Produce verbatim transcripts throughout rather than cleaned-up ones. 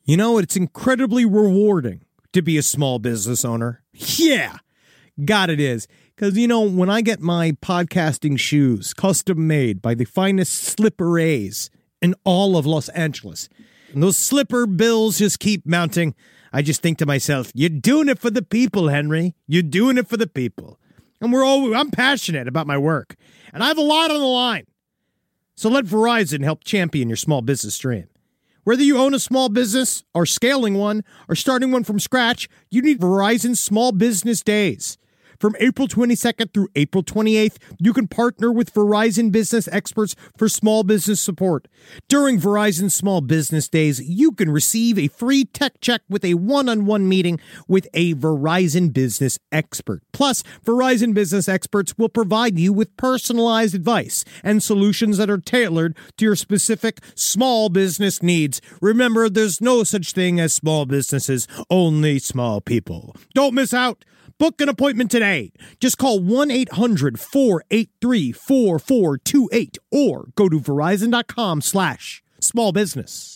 You know, it's incredibly rewarding to be a small business owner. Yeah, God it is. Because, you know, when I get my podcasting shoes custom made by the finest slipper-a's in all of Los Angeles, and those slipper bills just keep mounting, I just think to myself, you're doing it for the people, Henry. You're doing it for the people. And we're all, I'm passionate about my work, and I have a lot on the line. So let Verizon help champion your small business dream. Whether you own a small business or scaling one or starting one from scratch, you need Verizon Small Business Days. From April twenty-second through April twenty-eighth, you can partner with Verizon business experts for small business support. During Verizon Small Business Days, you can receive a free tech check with a one-on-one meeting with a Verizon business expert. Plus, Verizon business experts will provide you with personalized advice and solutions that are tailored to your specific small business needs. Remember, there's no such thing as small businesses, only small people. Don't miss out. Book an appointment today. Just call one eight hundred four eight three four four two eight or go to verizon.com slash small business.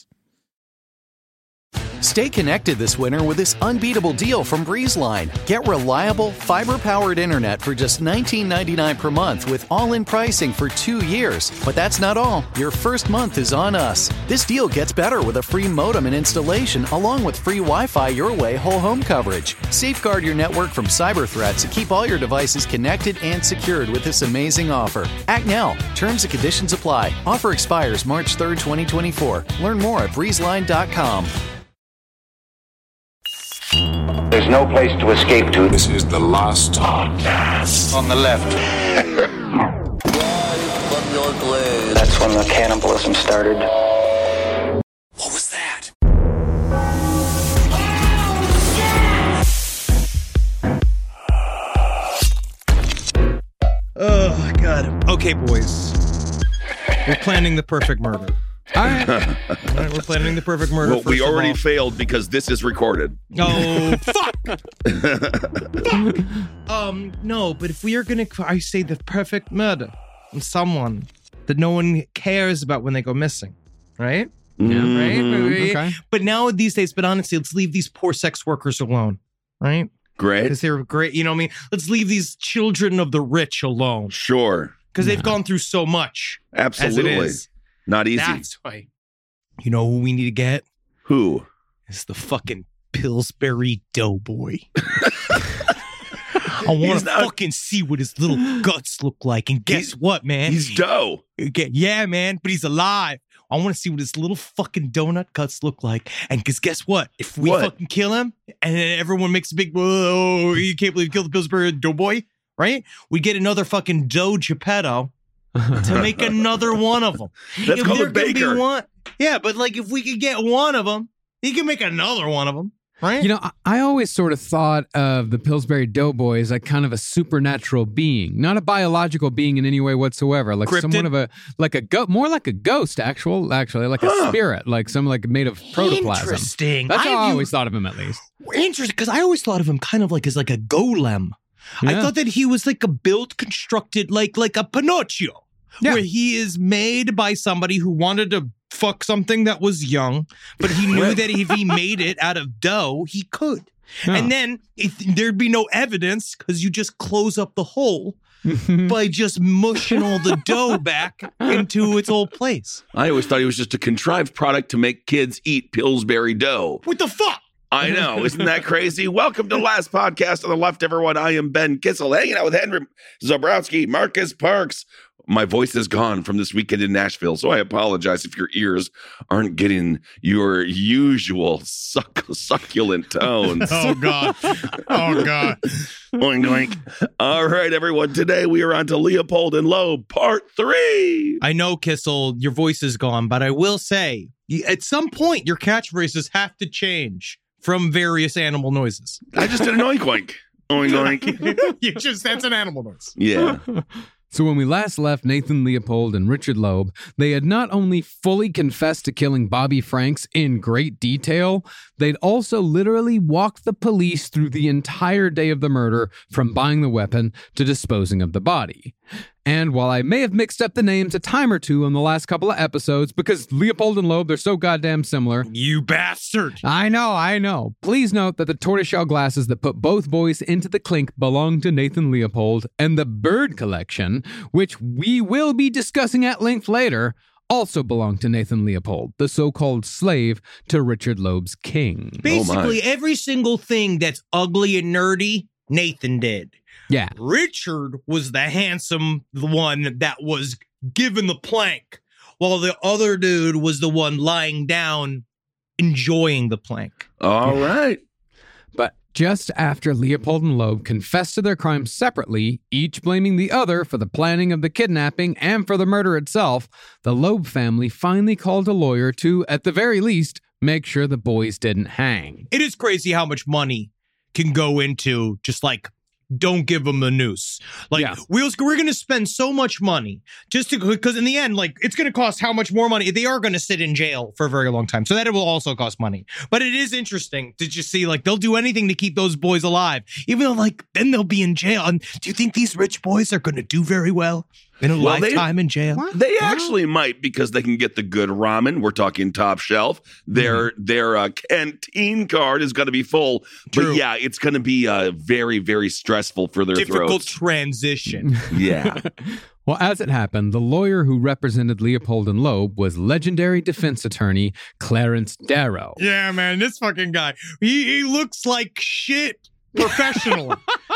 Stay connected this winter with this unbeatable deal from BreezeLine. Get reliable, fiber-powered internet for just nineteen ninety-nine per month with all-in pricing for two years. But that's not all. Your first month is on us. This deal gets better with a free modem and installation along with free Wi-Fi your way whole home coverage. Safeguard your network from cyber threats and keep all your devices connected and secured with this amazing offer. Act now. Terms and conditions apply. Offer expires March third, twenty twenty-four. Learn more at breeze line dot com. There's no place to escape to. This is the last podcast. On the left. That's when the cannibalism started. What was that? Oh, God. Okay, boys. We're planning the perfect murder. All right. All right, we're planning the perfect murder. Well, we already failed because this is recorded. Oh, fuck! Fuck! Um, no, but if we are gonna, I say the perfect murder on someone that no one cares about when they go missing, right? Yeah. Right? right? Okay. But now these days, but honestly, let's leave these poor sex workers alone, right? Great. Because they're great, you know what I mean? Let's leave these children of the rich alone. Sure. Because they've gone through so much. Absolutely. As it is. Not easy. That's why. You know who we need to get? Who? It's the fucking Pillsbury Doughboy. I want to not- fucking see what his little guts look like. And guess what, man? He's dough. Okay, yeah, man, but he's alive. I want to see what his little fucking donut guts look like. And because guess what? If we What? fucking kill him and then everyone makes a big, whoa, you can't believe you killed the Pillsbury Doughboy, right? We get another fucking Joe Geppetto to make another one of them. That's called there a could be baker. one, yeah, but like if we could get one of them, he can make another one of them, right? You know, I, I always sort of thought of the Pillsbury Doughboy as like kind of a supernatural being, not a biological being in any way whatsoever. Like Cryptid? someone of a, like a go, more like a ghost, actual, actually, like Huh. a spirit, like some like made of protoplasm. Interesting. That's how I view- always thought of him, at least. Interesting, because I always thought of him kind of like as like a golem. I Yeah. thought that he was like a built, constructed, like like a Pinocchio, Yeah. where he is made by somebody who wanted to fuck something that was young, but he knew that if he made it out of dough, he could. Yeah. And then if there'd be no evidence because you just close up the hole by just mushing all the dough back into its old place. I always thought he was just a contrived product to make kids eat Pillsbury dough. What the fuck? I know. Isn't that crazy? Welcome to Last Podcast on the Left, everyone. I am Ben Kissel, hanging out with Henry Zabrowski, Marcus Parks. My voice is gone from this weekend in Nashville, so I apologize if your ears aren't getting your usual suck- succulent tones. Oh, God. Oh, God. Oink, oink. All right, everyone. Today we are on to Leopold and Loeb, part three. I know, Kissel, your voice is gone, but I will say, y- at some point, your catchphrases have to change from various animal noises. I just did an oink, oink. Oink, oink. you just, that's an animal noise. Yeah. So when we last left Nathan Leopold and Richard Loeb, they had not only fully confessed to killing Bobby Franks in great detail, they'd also literally walked the police through the entire day of the murder, from buying the weapon to disposing of the body. And while I may have mixed up the names a time or two on the last couple of episodes, because Leopold and Loeb, they're so goddamn similar. You bastard. I know, I know. Please note that the tortoiseshell glasses that put both boys into the clink belong to Nathan Leopold, and the bird collection, which we will be discussing at length later, also belonged to Nathan Leopold, the so-called slave to Richard Loeb's king. Basically, oh every single thing that's ugly and nerdy, Nathan did. Yeah. Richard was the handsome one that was given the plank, while the other dude was the one lying down, enjoying the plank. All right. But just after Leopold and Loeb confessed to their crimes separately, each blaming the other for the planning of the kidnapping and for the murder itself, the Loeb family finally called a lawyer to, at the very least, make sure the boys didn't hang. It is crazy how much money can go into just like, don't give them the noose. Like, Yeah. we're, we're going to spend so much money just to, because in the end, like, it's going to cost how much more money? They are going to sit in jail for a very long time. So that it will also cost money. But it is interesting to just see, like, they'll do anything to keep those boys alive, even though, like, then they'll be in jail. And do you think these rich boys are going to do very well in a Well, they- lifetime in jail? They actually might, because they can get the good ramen. We're talking top shelf. Their Mm-hmm. their uh, canteen card is going to be full. True. But yeah, it's going to be uh, very, very stressful for their Difficult throats. transition. Yeah. Well, as it happened, the lawyer who represented Leopold and Loeb was legendary defense attorney Clarence Darrow. Yeah, man, this fucking guy. He, he looks like shit professionally.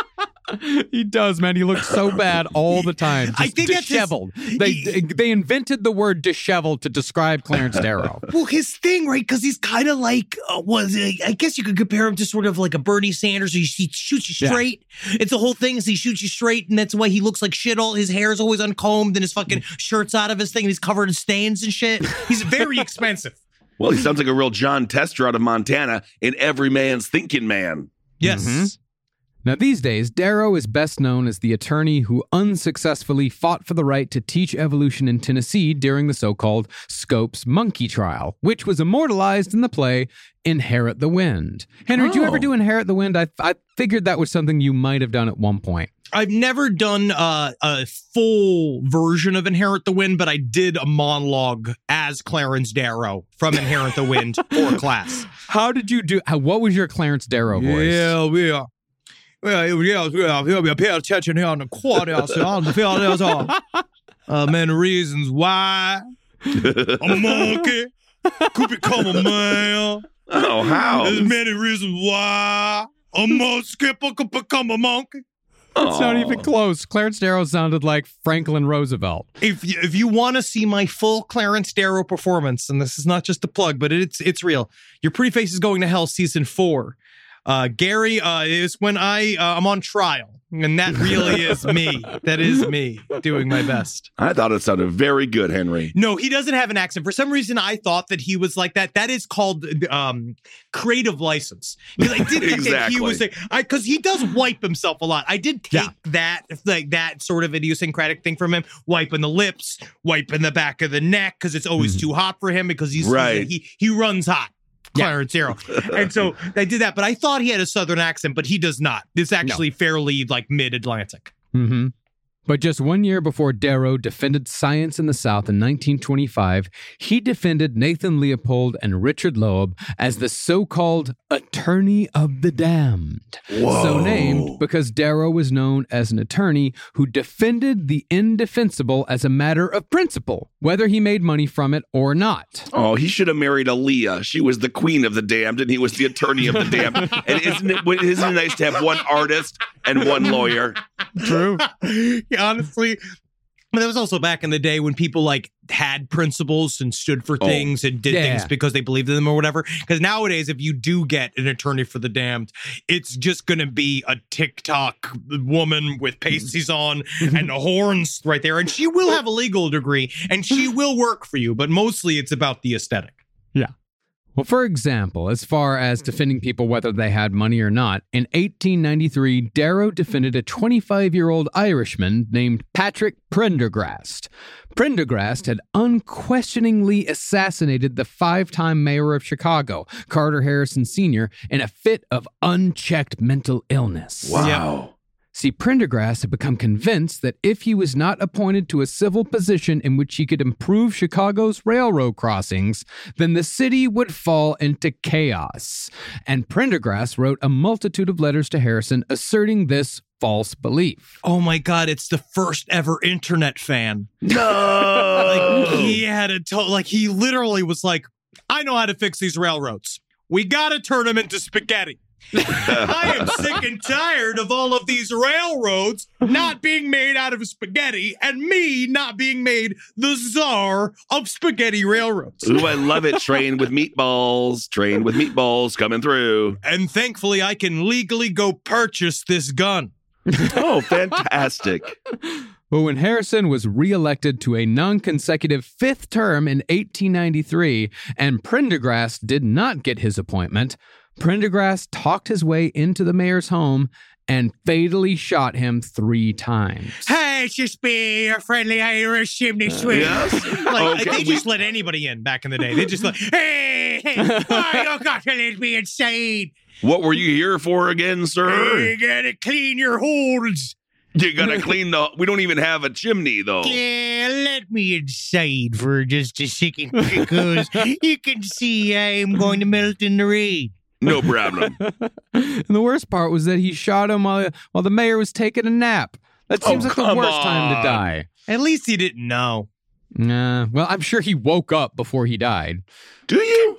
He does, man. He looks so bad all the time. Just I think that's his- disheveled. They they invented the word disheveled to describe Clarence Darrow. Well, his thing, right? Because he's kind of like, uh, was I guess you could compare him to sort of like a Bernie Sanders. He, he shoots you Yeah. straight. It's the whole thing is he shoots you straight, and that's why he looks like shit. All his hair is always uncombed, and his fucking shirt's out of his thing, and he's covered in stains and shit. He's very expensive. Well, he sounds like a real John Tester out of Montana in Every Man's Thinking Man. Yes. Mhm. Now, these days, Darrow is best known as the attorney who unsuccessfully fought for the right to teach evolution in Tennessee during the so-called Scopes monkey trial, which was immortalized in the play Inherit the Wind. Henry, did you ever Oh. do Inherit the Wind? I, I figured that was something you might have done at one point. I've never done uh, a full version of Inherit the Wind, but I did a monologue as Clarence Darrow from Inherit the Wind for class. How did you do? How, what was your Clarence Darrow voice? Yeah, we are. Well, yeah, yeah, yeah, we pay attention here on the quarter, on the field, there's all. Uh, many reasons why I'm a monkey could become a man. Oh, how? There's many reasons why a monkey could become a monkey. It's not even close. Clarence Darrow sounded like Franklin Roosevelt. If you, if you want to see my full Clarence Darrow performance, and this is not just a plug, but it's it's real. Your Pretty Face is Going to Hell season four. Uh, Gary uh, is when I uh, I'm on trial, and that really is me. That is me doing my best. I thought it sounded very good, Henry. No, he doesn't have an accent. For some reason, I thought that he was like that. That is called um, creative license. Because I did think that he was like, I because he does wipe himself a lot. I did take Yeah. that like that sort of idiosyncratic thing from him, wiping the lips, wiping the back of the neck because it's always too hot for him because he's Right. he he runs hot. Yeah. Clarence Darrow. And so I did that, but I thought he had a southern accent, but he does not. It's actually fairly like mid-Atlantic. Mm-hmm. But just one year before Darrow defended science in the South in nineteen twenty-five, he defended Nathan Leopold and Richard Loeb as the so-called Attorney of the Damned. Whoa. So named because Darrow was known as an attorney who defended the indefensible as a matter of principle, whether he made money from it or not. Oh, he should have married Aaliyah. She was the queen of the damned, and he was the attorney of the damned. And isn't it, isn't it nice to have one artist and one lawyer? True. Yeah, honestly, but that was also back in the day when people like had principles and stood for Oh, things and did yeah. things because they believed in them or whatever. Because nowadays, if you do get an attorney for the damned, it's just going to be a TikTok woman with pasties on and the horns right there. And she will have a legal degree and she will work for you. But mostly it's about the aesthetic. Well, for example, as far as defending people whether they had money or not, in eighteen ninety-three, Darrow defended a twenty-five-year-old Irishman named Patrick Prendergast. Prendergast had unquestioningly assassinated the five-time mayor of Chicago, Carter Harrison Senior, in a fit of unchecked mental illness. Wow. See, Prendergast had become convinced that if he was not appointed to a civil position in which he could improve Chicago's railroad crossings, then the city would fall into chaos. And Prendergast wrote a multitude of letters to Harrison asserting this false belief. Oh my God, it's the first ever internet fan. No! Like, he had a to- like he literally was like, I know how to fix these railroads. We gotta turn them into spaghetti. I am sick and tired of all of these railroads not being made out of spaghetti and me not being made the czar of spaghetti railroads. Ooh, I love it. Train with meatballs. Train with meatballs coming through. And thankfully, I can legally go purchase this gun. Oh, fantastic. But when Harrison was reelected to a non-consecutive fifth term in eighteen ninety-three and Prendergast did not get his appointment, Prendergast talked his way into the mayor's home and fatally shot him three times. Hey, it's just me, your friendly Irish chimney sweep. Yes. Like, Okay, they we- just let anybody in back in the day. They just like, hey, hey, why you got to let me inside? What were you here for again, sir? You gotta clean your holes. You gotta clean the... We don't even have a chimney, though. Yeah, let me inside for just a second because you can see I am going to melt in the rain. No problem. And the worst part was that he shot him while, while the mayor was taking a nap. That seems Oh, like the come worst time to on. die. At least he didn't know. Nah, well, I'm sure he woke up before he died. Do you?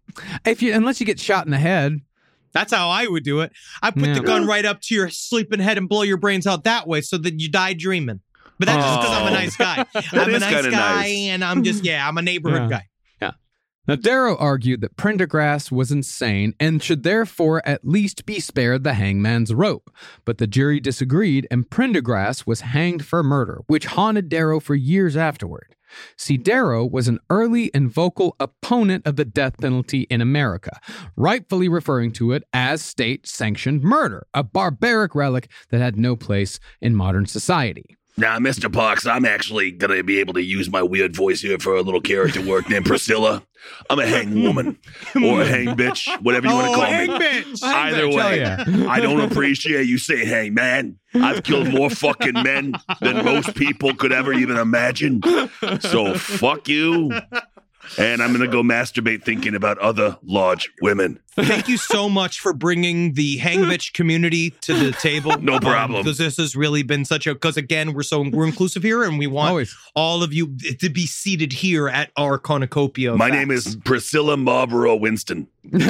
If you, unless you get shot in the head. That's how I would do it. I put Yeah. the gun right up to your sleeping head and blow your brains out that way so that you die dreaming. But that's just because I'm a Oh. nice guy. I'm a is nice kinda guy, nice. and I'm just, yeah, I'm a neighborhood Yeah. guy. Now, Darrow argued that Prendergast was insane and should therefore at least be spared the hangman's rope. But the jury disagreed, and Prendergast was hanged for murder, which haunted Darrow for years afterward. See, Darrow was an early and vocal opponent of the death penalty in America, rightfully referring to it as state-sanctioned murder, a barbaric relic that had no place in modern society. Now, Mister Parks, I'm actually going to be able to use my weird voice here for a little character work named Priscilla. I'm a hang woman or a hang bitch, whatever you want to Oh, call hang me. bitch. Either bitch, way, hell I don't appreciate you saying hang man. I've killed more fucking men than most people could ever even imagine. So fuck you. And I'm going to go masturbate thinking about other large women. Thank you so much for bringing the hang bitch community to the table. No problem. Because this has really been such a, because again, we're so, we're inclusive here and we want Always. all of you to be seated here at our cornucopia. of My name facts. is Priscilla Marlborough Winston.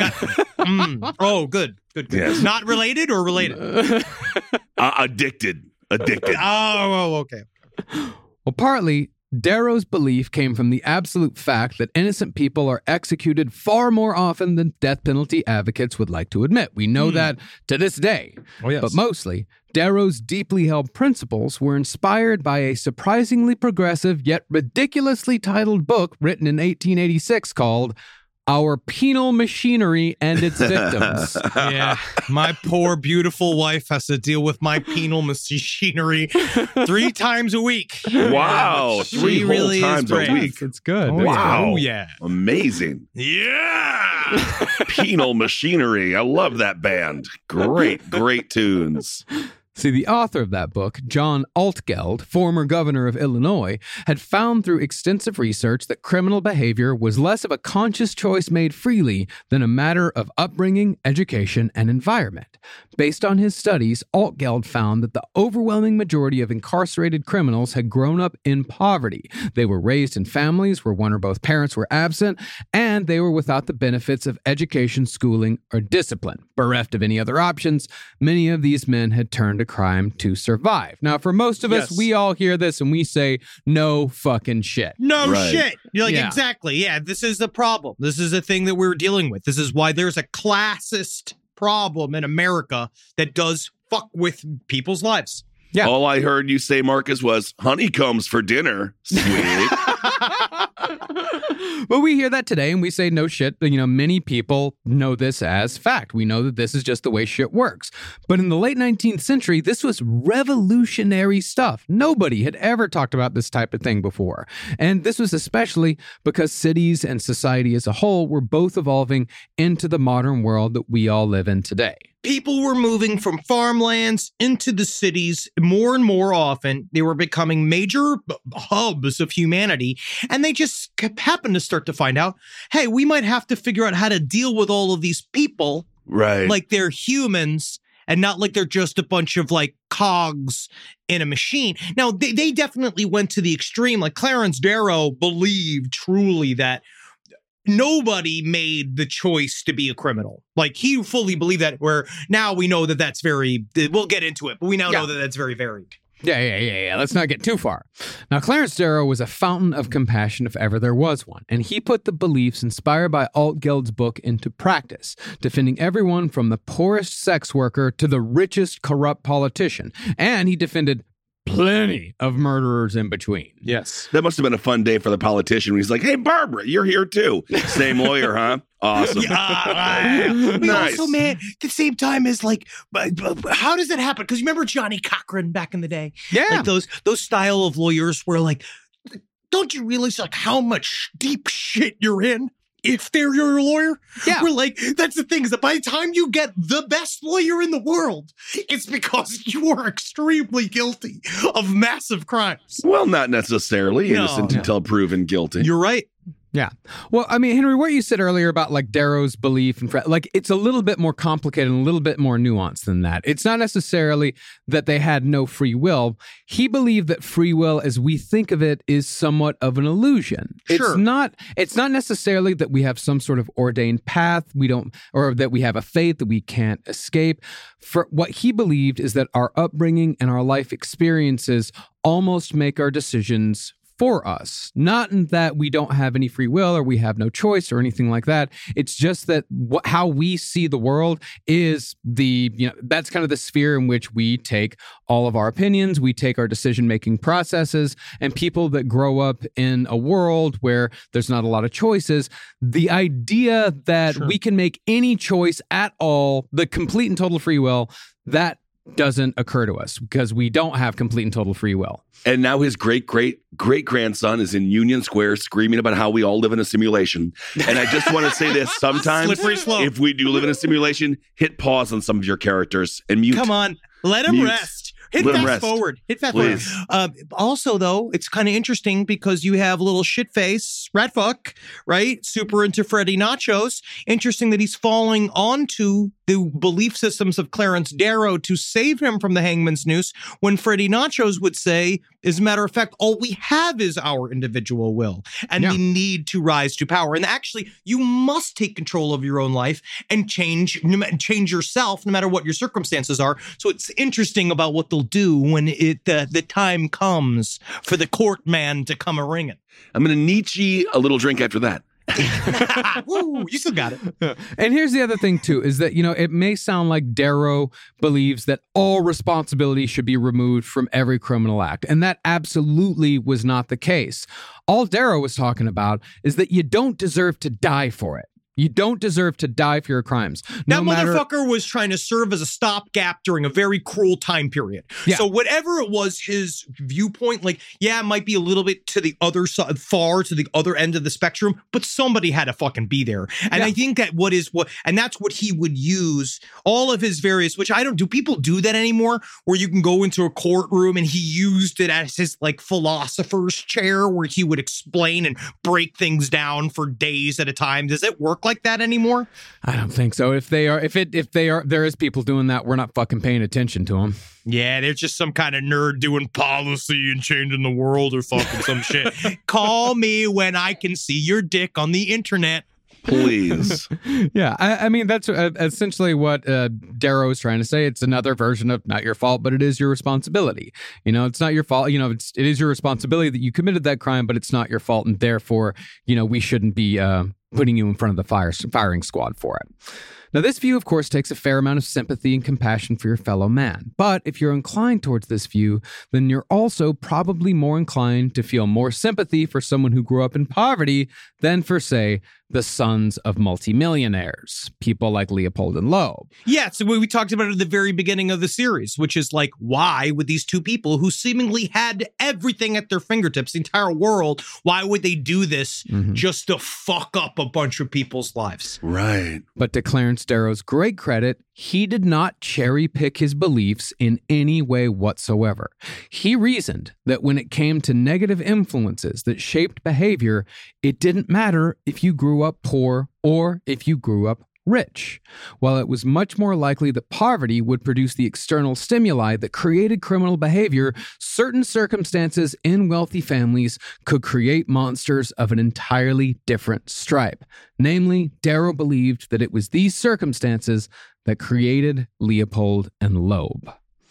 Mm. Oh, good. Good. good. Yes. Not related or related? Uh, addicted. Addicted. Oh, okay. Well, partly, Darrow's belief came from the absolute fact that innocent people are executed far more often than death penalty advocates would like to admit. We know that to this day. Oh, yes. But mostly, Darrow's deeply held principles were inspired by a surprisingly progressive yet ridiculously titled book written in eighteen eighty-six called Our Penal Machinery and Its Victims. Yeah, my poor, beautiful wife has to deal with my penal machinery three times a week. Wow. She Three whole really is times a brave. week. It's good. Oh, Wow. Oh, yeah. Amazing. Yeah. Penal Machinery. I love that band. Great, great tunes. See, the author of that book, John Altgeld, former governor of Illinois, had found through extensive research that criminal behavior was less of a conscious choice made freely than a matter of upbringing, education, and environment. Based on his studies, Altgeld found that the overwhelming majority of incarcerated criminals had grown up in poverty. They were raised in families where one or both parents were absent, and they were without the benefits of education, schooling, or discipline. Bereft of any other options, many of these men had turned to crime to survive. Now, for most of us, Yes. we all hear this and we say, no fucking shit. No Right. shit. You're like, Yeah. exactly. Yeah, this is the problem. This is a thing that we're dealing with. This is why there's a classist problem in America that does fuck with people's lives. Yeah. All I heard you say, Marcus, was honeycombs for dinner. Sweet. But we hear that today and we say, no shit. You know, many people know this as fact. We know that this is just the way shit works. But in the late nineteenth century, this was revolutionary stuff. Nobody had ever talked about this type of thing before. And this was especially because cities and society as a whole were both evolving into the modern world that we all live in today. people were moving from farmlands into the cities more and more often. They were becoming major hubs of humanity. And they just happened to start to find out, hey, we might have to figure out how to deal with all of these people. Right. Like they're humans and not like they're just a bunch of like cogs in a machine. Now, they, they definitely went to the extreme. Like Clarence Darrow believed truly that nobody made the choice to be a criminal. Like he fully believed that, where now we know that that's very, we'll get into it, but we now Yeah. know that that's very varied. Yeah, yeah, yeah, yeah. Let's not get too far. Now, Clarence Darrow was a fountain of compassion if ever there was one, and he put the beliefs inspired by Altgeld's book into practice, defending everyone from the poorest sex worker to the richest corrupt politician, and he defended plenty of murderers in between. Yes. That must have been a fun day for the politician when he's like, hey, Barbara, you're here too. Same lawyer, huh? Awesome. Yeah, we Nice. also, man, at the same time as like, but, but how does that happen? Because you remember Johnny Cochran back in the day? Yeah. Like those those style of lawyers where like, don't you realize like how much deep shit you're in if they're your lawyer? Yeah. We're like, that's the thing, is that by the time you get the best lawyer in the world, it's because you are extremely guilty of massive crimes. Well, not necessarily. No. Innocent No. until proven guilty. You're right. Yeah. Well, I mean, Henry, what you said earlier about like Darrow's belief and fr- like it's a little bit more complicated and a little bit more nuanced than that. It's not necessarily that they had no free will. He believed that free will, as we think of it, is somewhat of an illusion. Sure. It's not. It's not necessarily that we have some sort of ordained path we don't, or that we have a fate that we can't escape. For what he believed is that our upbringing and our life experiences almost make our decisions for us. Not in that we don't have any free will or we have no choice or anything like that. It's just that wh- how we see the world is the, you know, that's kind of the sphere in which we take all of our opinions, we take our decision-making processes, and people that grow up in a world where there's not a lot of choices, the idea that Sure. we can make any choice at all, the complete and total free will, that doesn't occur to us because we don't have complete and total free will. And now his great, great, great grandson is in Union Square screaming about how we all live in a simulation. And I just want to say this. Sometimes, Slippery slope. if we do live in a simulation, hit pause on some of your characters and mute. Come on, let him Mute. rest. Hit Let him fast rest. forward. Hit fast Please. forward. Uh, also, though, it's kind of interesting because you have little shitface Ratfuck, right? Super into Freddy Nachos. Interesting that he's falling onto the belief systems of Clarence Darrow to save him from the hangman's noose, when Freddy Nachos would say, as a matter of fact, all we have is our individual will and Yeah. the need to rise to power. And actually, you must take control of your own life and change change yourself, no matter what your circumstances are. So it's interesting about what they'll do when it uh, the time comes for the court man to come a-ringing. I'm going to Nietzsche a little drink after that. Woo, you still got it. And here's the other thing, too, is that, you know, it may sound like Darrow believes that all responsibility should be removed from every criminal act. And that absolutely was not the case. All Darrow was talking about is that you don't deserve to die for it. You don't deserve to die for your crimes. No That matter- motherfucker was trying to serve as a stopgap during a very cruel time period. Yeah. So whatever it was, his viewpoint, like, yeah, it might be a little bit to the other side, far to the other end of the spectrum, but somebody had to fucking be there. And Yeah. I think that what is what, and that's what he would use all of his various, which I don't, do people do that anymore? Where you can go into a courtroom and he used it as his like philosopher's chair where he would explain and break things down for days at a time. Does it work like that anymore? I don't think so. If they are, if it, if they are, there is people doing that, we're not fucking paying attention to them. Yeah, they're just some kind of nerd doing policy and changing the world or fucking some shit. Call me when I can see your dick on the internet. Please. Yeah, I, I mean, that's uh, essentially what uh, Darrow is trying to say. It's another version of not your fault, but it is your responsibility. You know, it's not your fault. You know, it's, it is your responsibility that you committed that crime, but it's not your fault. And therefore, you know, we shouldn't be uh, putting you in front of the fire, firing squad for it. Now, this view, of course, takes a fair amount of sympathy and compassion for your fellow man. But if you're inclined towards this view, then you're also probably more inclined to feel more sympathy for someone who grew up in poverty than for, say, the sons of multimillionaires, people like Leopold and Loeb. Yeah, so we we talked about it at the very beginning of the series, which is like, why would these two people who seemingly had everything at their fingertips, the entire world, why would they do this Mhm. just to fuck up a bunch of people's lives? Right. But to Clarence Clarence Darrow's great credit, he did not cherry pick his beliefs in any way whatsoever. He reasoned that when it came to negative influences that shaped behavior, it didn't matter if you grew up poor or if you grew up rich. While it was much more likely that poverty would produce the external stimuli that created criminal behavior, certain circumstances in wealthy families could create monsters of an entirely different stripe. Namely, Darrow believed that it was these circumstances that created Leopold and Loeb.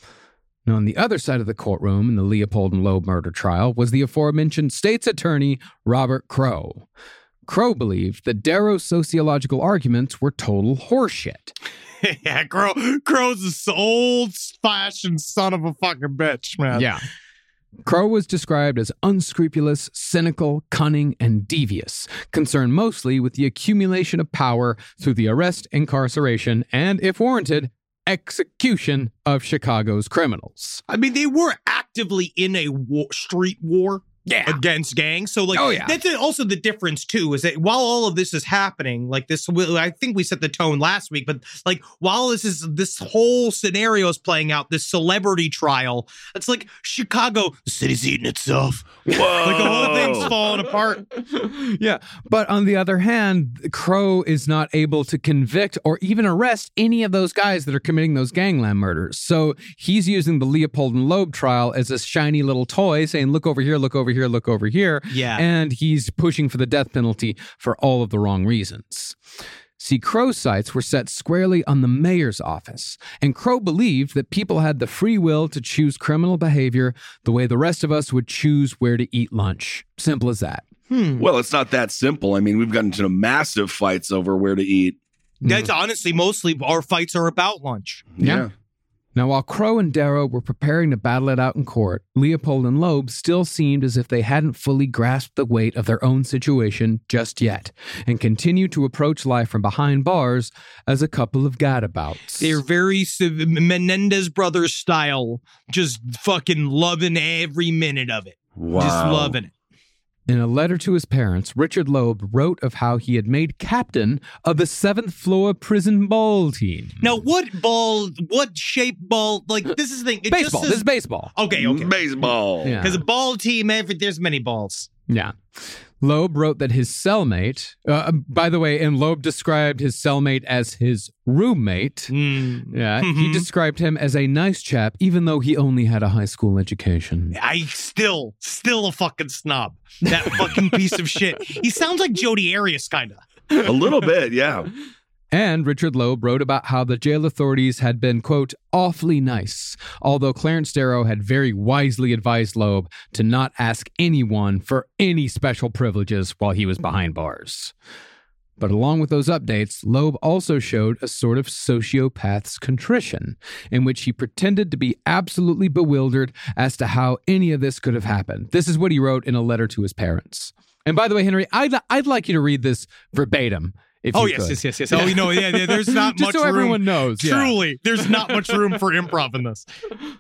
Now, on the other side of the courtroom in the Leopold and Loeb murder trial was the aforementioned state's attorney, Robert Crowe. Crowe believed that Darrow's sociological arguments were total horseshit. Yeah, Crow, Crow's this old-fashioned son of a fucking bitch, man. Yeah. Crowe was described as unscrupulous, cynical, cunning, and devious, concerned mostly with the accumulation of power through the arrest, incarceration, and, if warranted, execution of Chicago's criminals. I mean, they were actively in a war, street war. Yeah. Against gangs. So, like, oh, yeah. that's also the difference, too, is that while all of this is happening, like this, I think we set the tone last week, but like, while this is, this whole scenario is playing out, this celebrity trial, it's like Chicago, the city's eating itself. Whoa. Like, the whole thing's falling apart. Yeah. But on the other hand, Crowe is not able to convict or even arrest any of those guys that are committing those gangland murders. So he's using the Leopold and Loeb trial as a shiny little toy saying, look over here, look over here, look over here. Yeah. And he's pushing for the death penalty for all of the wrong reasons. See, Crowe's sights were set squarely on the mayor's office, and Crowe believed that people had the free will to choose criminal behavior the way the rest of us would choose where to eat lunch. Simple as that. Hmm. Well, it's not that simple. I mean, we've gotten into massive fights over where to eat. That's honestly, mostly our fights are about lunch. Yeah. yeah. Now, while Crowe and Darrow were preparing to battle it out in court, Leopold and Loeb still seemed as if they hadn't fully grasped the weight of their own situation just yet, and continued to approach life from behind bars as a couple of gadabouts. They're very Menendez Brothers style, just fucking loving every minute of it. Wow. Just loving it. In a letter to his parents, Richard Loeb wrote of how he had made captain of the seventh floor prison ball team. Now, what ball, what shape ball, like, this is the thing. It Baseball. Just says, this is baseball. Okay, okay. Baseball. Yeah. Because a ball team, every, there's many balls. Yeah. Loeb wrote that his cellmate, uh, by the way, and Loeb described his cellmate as his roommate. Mm. Yeah, Mm-hmm. he described him as a nice chap, even though he only had a high school education. I still, still a fucking snob. That fucking piece of shit. He sounds like Jodi Arias, kind of. A little bit, yeah. And Richard Loeb wrote about how the jail authorities had been, quote, awfully nice, although Clarence Darrow had very wisely advised Loeb to not ask anyone for any special privileges while he was behind bars. But along with those updates, Loeb also showed a sort of sociopath's contrition, in which he pretended to be absolutely bewildered as to how any of this could have happened. This is what he wrote in a letter to his parents. And by the way, Henry, I'd, I'd like you to read this verbatim. If Oh, you yes, could. yes, yes, yes. Oh, you know, yeah, yeah, there's not Just much so room. everyone knows. Yeah. Truly, there's not much room for improv in this.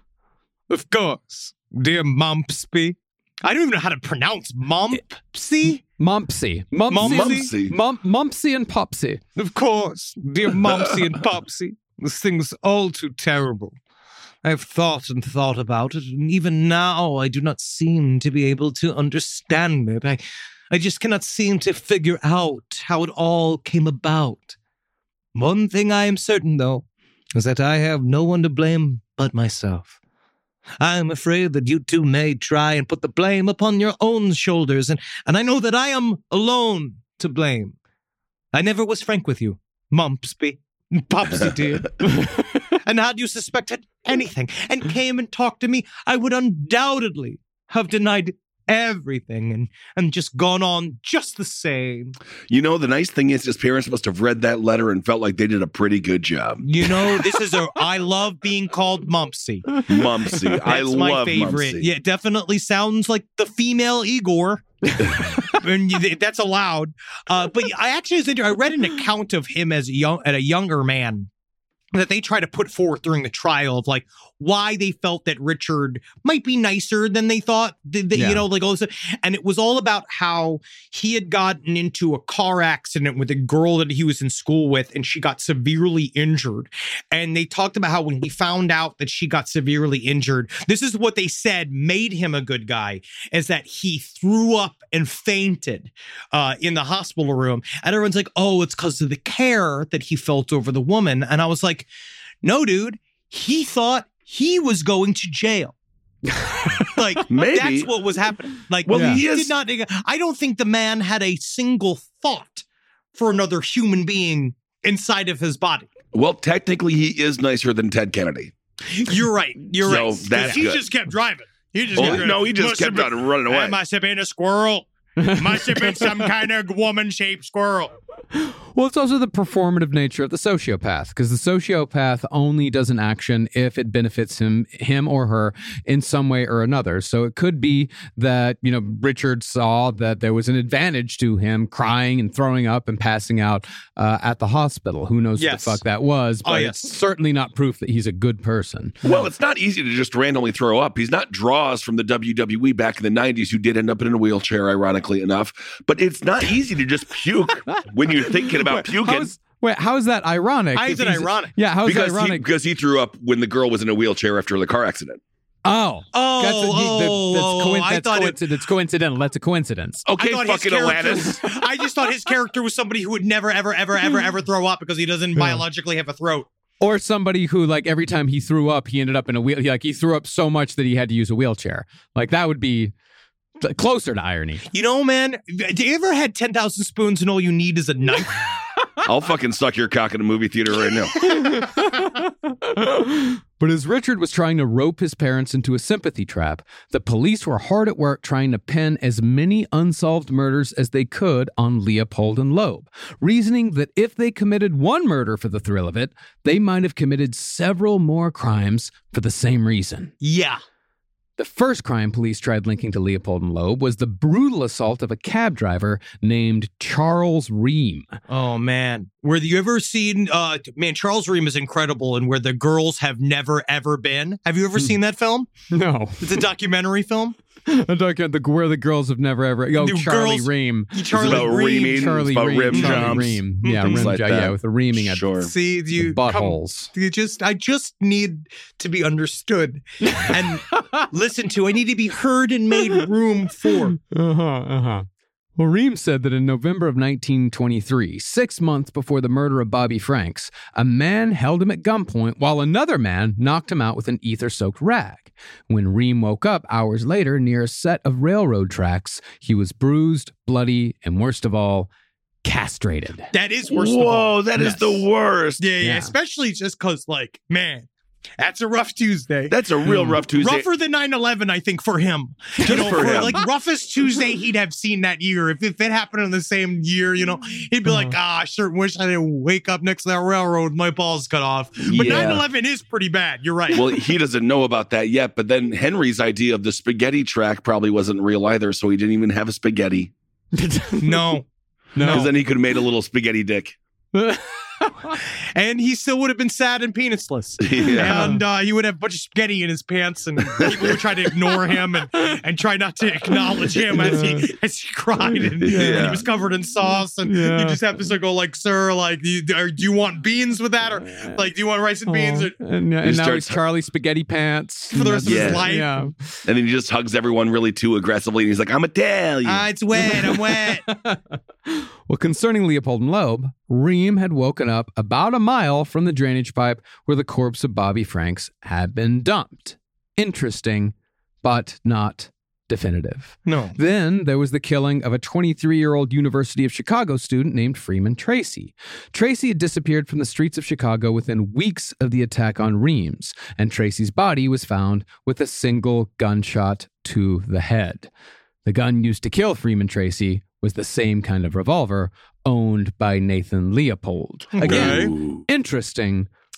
Of course, dear Mumpsy. I don't even know how to pronounce Mumpsy. Mumpsy. Mumpsy. Mumpsy. Mum- Mumpsy and Popsy. Of course, dear Mumpsy and Popsy. This thing's all too terrible. I've thought and thought about it, and even now I do not seem to be able to understand it. I, I just cannot seem to figure out how it all came about. One thing I am certain, though, is that I have no one to blame but myself. I am afraid that you two may try and put the blame upon your own shoulders, and, and I know that I am alone to blame. I never was frank with you, Mumpsy, Popsy dear. And had you suspected anything and came and talked to me, I would undoubtedly have denied everything and, and just gone on just the same. You know, the nice thing is his parents must have read that letter and felt like they did a pretty good job. You know, this is a, I love being called Mumpsy. Mumpsy. That's I my love favorite. Mumpsy. Yeah, it definitely sounds like the female Igor. And you- that's allowed. Uh, but I actually was inter- I read an account of him as a young, at a younger man. that they try to put forth during the trial of like why they felt that Richard might be nicer than they thought, that, that, Yeah. you know, like all this. And it was all about how he had gotten into a car accident with a girl that he was in school with, and she got severely injured. And they talked about how when he found out that she got severely injured, this is what they said made him a good guy, is that he threw up and fainted uh, in the hospital room. And everyone's like, oh, it's because of the care that he felt over the woman. And I was like, no, dude, he thought he was going to jail. Like, Maybe. that's what was happening. Like, Well, he he is- did not, I don't think the man had a single thought for another human being inside of his body. Well, technically, he is nicer than Ted Kennedy. You're right. You're So right. that's he good. just kept driving. He just Oh, kept driving. no, he just Must kept have been- on running away. I must have been a squirrel. Must have been some kind of woman-shaped squirrel. Well, it's also the performative nature of the sociopath, because the sociopath only does an action if it benefits him, him or her in some way or another. So it could be that, you know, Richard saw that there was an advantage to him crying and throwing up and passing out uh, at the hospital. Who knows Yes. what the fuck that was, but Oh, yes. it's certainly not proof that he's a good person. Well, it's not easy to just randomly throw up. He's not Draws from the W W E back in the nineties who did end up in a wheelchair, ironically enough. But it's not easy to just puke when you're thinking about puking. How's, wait, how is that ironic? How is If it he's- ironic? Yeah, how is because that he, ironic? because he threw up when the girl was in a wheelchair after the car accident. Oh, Oh, that's, a, he- oh, that's, oh, coin- I that's, thought it- coinci- that's coincidental. That's a coincidence. Okay, I thought his fucking character- Alanis. I just thought his character was somebody who would never, ever, ever, ever, ever throw up because he doesn't biologically have a throat. Or somebody who, like, every time he threw up, he ended up in a wheel. Like, he threw up so much that he had to use a wheelchair. Like, that would be th- closer to irony. You know, man, have you ever had ten thousand spoons and all you need is a knife? I'll fucking suck your cock in a movie theater right now. But as Richard was trying to rope his parents into a sympathy trap, the police were hard at work trying to pin as many unsolved murders as they could on Leopold and Loeb, reasoning that if they committed one murder for the thrill of it, they might have committed several more crimes for the same reason. Yeah. The first crime police tried linking to Leopold and Loeb was the brutal assault of a cab driver named Charles Ream. Oh, man. Where you ever seen, uh, man, Charles Ream is incredible, and Where the Girls Have Never, Ever Been. Have you ever seen that film? No. It's a documentary film. I'm talking about the Where the Girls Have Never Ever. Oh, The Charlie girls- Ream. Charlie about Ream. reaming. Charlie It's about Ream. rim Charlie jumps. Ream. Yeah, Things rim like jo- that. yeah, with the reaming at Sure. See, you come- buttholes. you just, I just need to be understood and listened to. I need to be heard and made room for. Uh-huh, uh-huh. Well, Ream said that in November of nineteen twenty-three, six months before the murder of Bobby Franks, a man held him at gunpoint while another man knocked him out with an ether-soaked rag. When Ream woke up hours later near a set of railroad tracks, he was bruised, bloody, and worst of all, castrated. That is worst of all. Whoa, that is Yes. the worst. Yeah, yeah, Yeah. especially just because, like, man, that's a rough Tuesday. That's a real rough Tuesday. Rougher than nine eleven, I think, for him. You Good know, for him. like roughest Tuesday he'd have seen that year. If, if it happened in the same year, you know, he'd be like, ah, I sure wish I didn't wake up next to that railroad with my balls cut off. But Yeah. nine eleven is pretty bad. You're right. Well, he doesn't know about that yet, but then Henry's idea of the spaghetti track probably wasn't real either, so he didn't even have a spaghetti. no. Because No. then he could have made a little spaghetti dick. And he still would have been sad and penisless. Yeah. And uh, he would have a bunch of spaghetti in his pants, and people would try to ignore him and, and try not to acknowledge him as he as he cried and, Yeah. and he was covered in sauce. And Yeah. you just have to go like, sir, like, do you, or do you want beans with that, or like, do you want rice and beans? Or, and, and He now starts- he's Charlie Spaghetti Pants. For the rest of his Yeah. life? Yeah. And then he just hugs everyone really too aggressively, and he's like, I'm Italian. ah, it's wet. I'm wet. Well, concerning Leopold and Loeb, Ream had woken up about a mile from the drainage pipe where the corpse of Bobby Franks had been dumped. Interesting, but not definitive. No. Then there was the killing of a twenty-three-year-old University of Chicago student named Freeman Tracy. Tracy had disappeared from the streets of Chicago within weeks of the attack on Reams, and Tracy's body was found with a single gunshot to the head. The gun used to kill Freeman Tracy was the same kind of revolver owned by Nathan Leopold. Again, Ooh. interesting,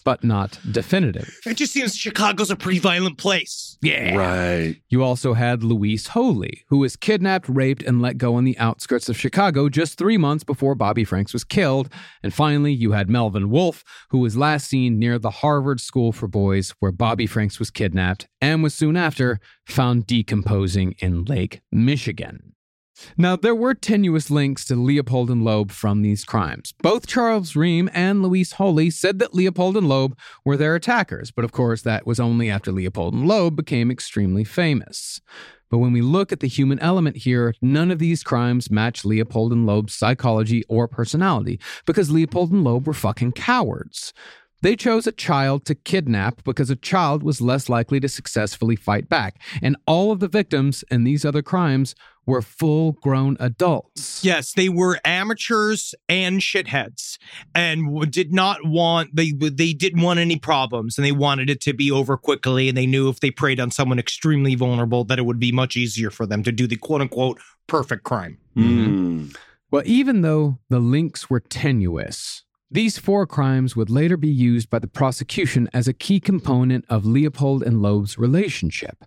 but not definitive. It just seems Chicago's a pretty violent place. Yeah. Right. You also had Louise Holy, who was kidnapped, raped, and let go on the outskirts of Chicago just three months before Bobby Franks was killed. And finally, you had Melvin Wolfe, who was last seen near the Harvard School for Boys, where Bobby Franks was kidnapped and was soon after found decomposing in Lake Michigan. Now, there were tenuous links to Leopold and Loeb from these crimes. Both Charles Ream and Louise Holy said that Leopold and Loeb were their attackers, but of course that was only after Leopold and Loeb became extremely famous. But when we look at the human element here, none of these crimes match Leopold and Loeb's psychology or personality, because Leopold and Loeb were fucking cowards. They chose a child to kidnap because a child was less likely to successfully fight back. And all of the victims in these other crimes were full-grown adults. Yes, they were amateurs and shitheads, and w- did not want they they didn't want any problems, and they wanted it to be over quickly. And they knew if they preyed on someone extremely vulnerable, that it would be much easier for them to do the quote-unquote perfect crime. Mm. Well, even though the links were tenuous, these four crimes would later be used by the prosecution as a key component of Leopold and Loeb's relationship.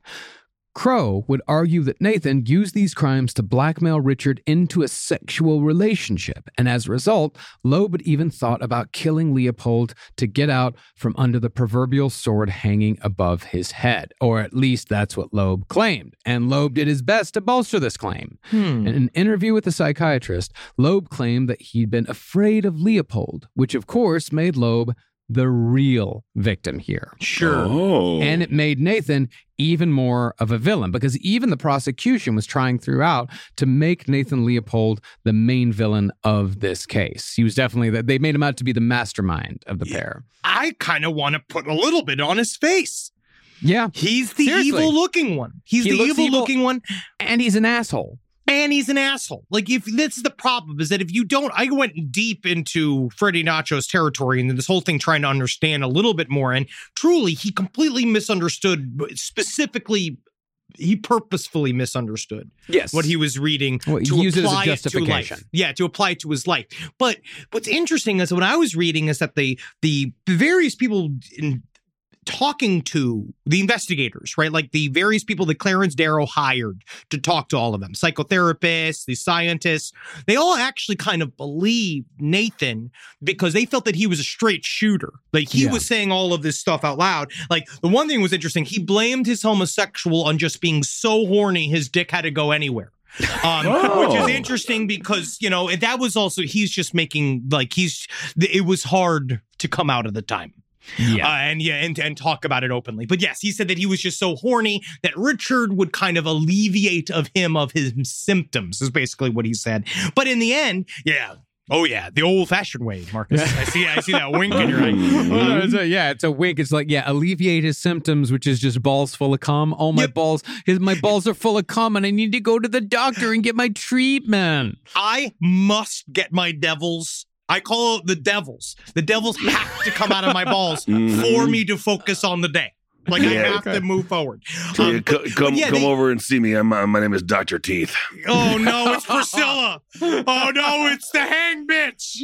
Crow would argue that Nathan used these crimes to blackmail Richard into a sexual relationship, and as a result, Loeb had even thought about killing Leopold to get out from under the proverbial sword hanging above his head, or at least that's what Loeb claimed, and Loeb did his best to bolster this claim. Hmm. In an interview with a psychiatrist, Loeb claimed that he'd been afraid of Leopold, which of course made Loeb the real victim here. Sure. Oh. And it made Nathan even more of a villain, because even the prosecution was trying throughout to make Nathan Leopold the main villain of this case. He was definitely, the, they made him out to be the mastermind of the pair. I kind of want to put a little bit on his face. Yeah. He's the Seriously. evil-looking one. He's He the looks evil-looking one. And he's an asshole. And he's an asshole. Like, if this is the problem, is that if you don't, I went deep into Freddie Nacho's territory and this whole thing trying to understand a little bit more. And truly, he completely misunderstood, specifically, he purposefully misunderstood Yes. what he was reading Well, to he used it as a apply it to justification. life. Yeah, to apply it to his life. But what's interesting is what I was reading is that the the various people in talking to the investigators, right? Like the various people that Clarence Darrow hired to talk to all of them, psychotherapists, the scientists, they all actually kind of believed Nathan because they felt that he was a straight shooter. Like he Yeah. was saying all of this stuff out loud. Like the one thing was interesting, he blamed his homosexual on just being so horny his dick had to go anywhere. Um, Oh. which is interesting because, you know, and that was also, he's just making, like, he's, it was hard to come out at the time. Yeah. Uh, and yeah, and, and talk about it openly. But yes, he said that he was just so horny that Richard would kind of alleviate of him of his symptoms, is basically what he said. But in the end, yeah. Oh yeah, the old-fashioned way, Marcus. I see I see that wink in your eye. Well, it's a, yeah, it's a wink. It's like, yeah, alleviate his symptoms, which is just balls full of cum. Oh, my Yep. balls, his, my balls are full of cum, and I need to go to the doctor and get my treatment. I must get my devils. I call it the devils. The devils have to come out of my balls for me to focus on the day. Like I Yeah. have to move forward. So Um, you co- but- come but yeah, come they- over and see me. I'm, uh, my name is Doctor Teeth. Oh no, it's Priscilla. Oh no, it's the hang bitch.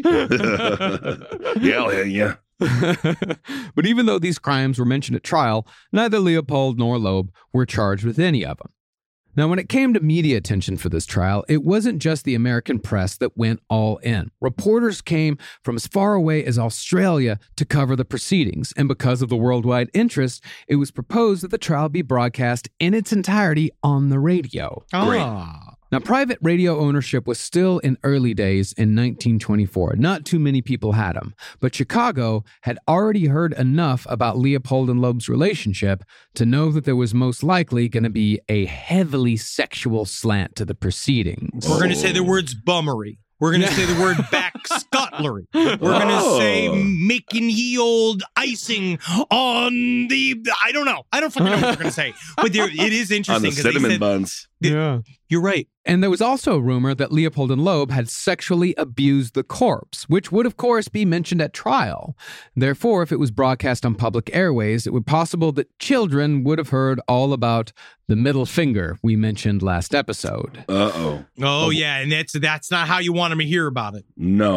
Yeah, I'll hang ya. But even though these crimes were mentioned at trial, neither Leopold nor Loeb were charged with any of them. Now, when it came to media attention for this trial, it wasn't just the American press that went all in. Reporters came from as far away as Australia to cover the proceedings, and because of the worldwide interest, it was proposed that the trial be broadcast in its entirety on the radio. Great. Ah. Now, private radio ownership was still in early days in nineteen twenty-four. Not too many people had them, but Chicago had already heard enough about Leopold and Loeb's relationship to know that there was most likely going to be a heavily sexual slant to the proceedings. We're going to say the words bummery. We're going to say the word backscutlery. We're going to Oh. say making ye old icing on the, I don't know. I don't fucking know what we're going to say. But there, it is interesting. On the 'cause they cinnamon said- buns. Yeah. You're right. And there was also a rumor that Leopold and Loeb had sexually abused the corpse, which would, of course, be mentioned at trial. Therefore, if it was broadcast on public airways, it would be possible that children would have heard all about the middle finger we mentioned last episode. Uh-oh. Oh, yeah. And that's that's not how you want them to hear about it. No.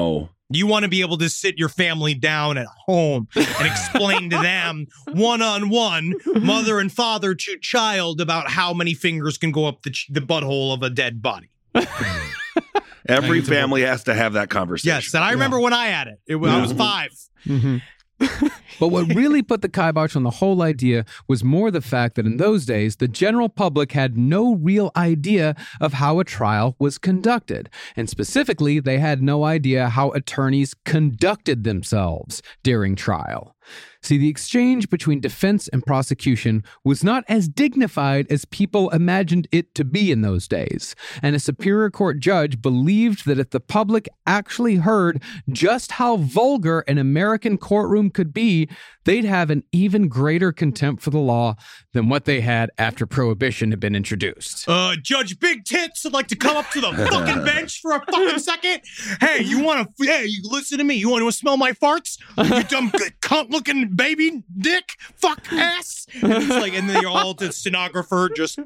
You want to be able to sit your family down at home and explain to them one-on-one, mother and father to child, about how many fingers can go up the, ch- the butthole of a dead body. Every family has to have that conversation. Yes, and I remember yeah. when I had it. it I was five. Mm-hmm. But what really put the kibosh on the whole idea was more the fact that in those days, the general public had no real idea of how a trial was conducted. And specifically, they had no idea how attorneys conducted themselves during trial. See, the exchange between defense and prosecution was not as dignified as people imagined it to be in those days. And a Superior Court judge believed that if the public actually heard just how vulgar an American courtroom could be, they'd have an even greater contempt for the law than what they had after Prohibition had been introduced. Uh, Judge Big Tits would like to come up to the fucking bench for a fucking second. Hey, you want to, hey, you listen to me. You want to smell my farts? You dumb cunt-looking baby dick, fuck ass. And it's like, and then you're all the stenographer just,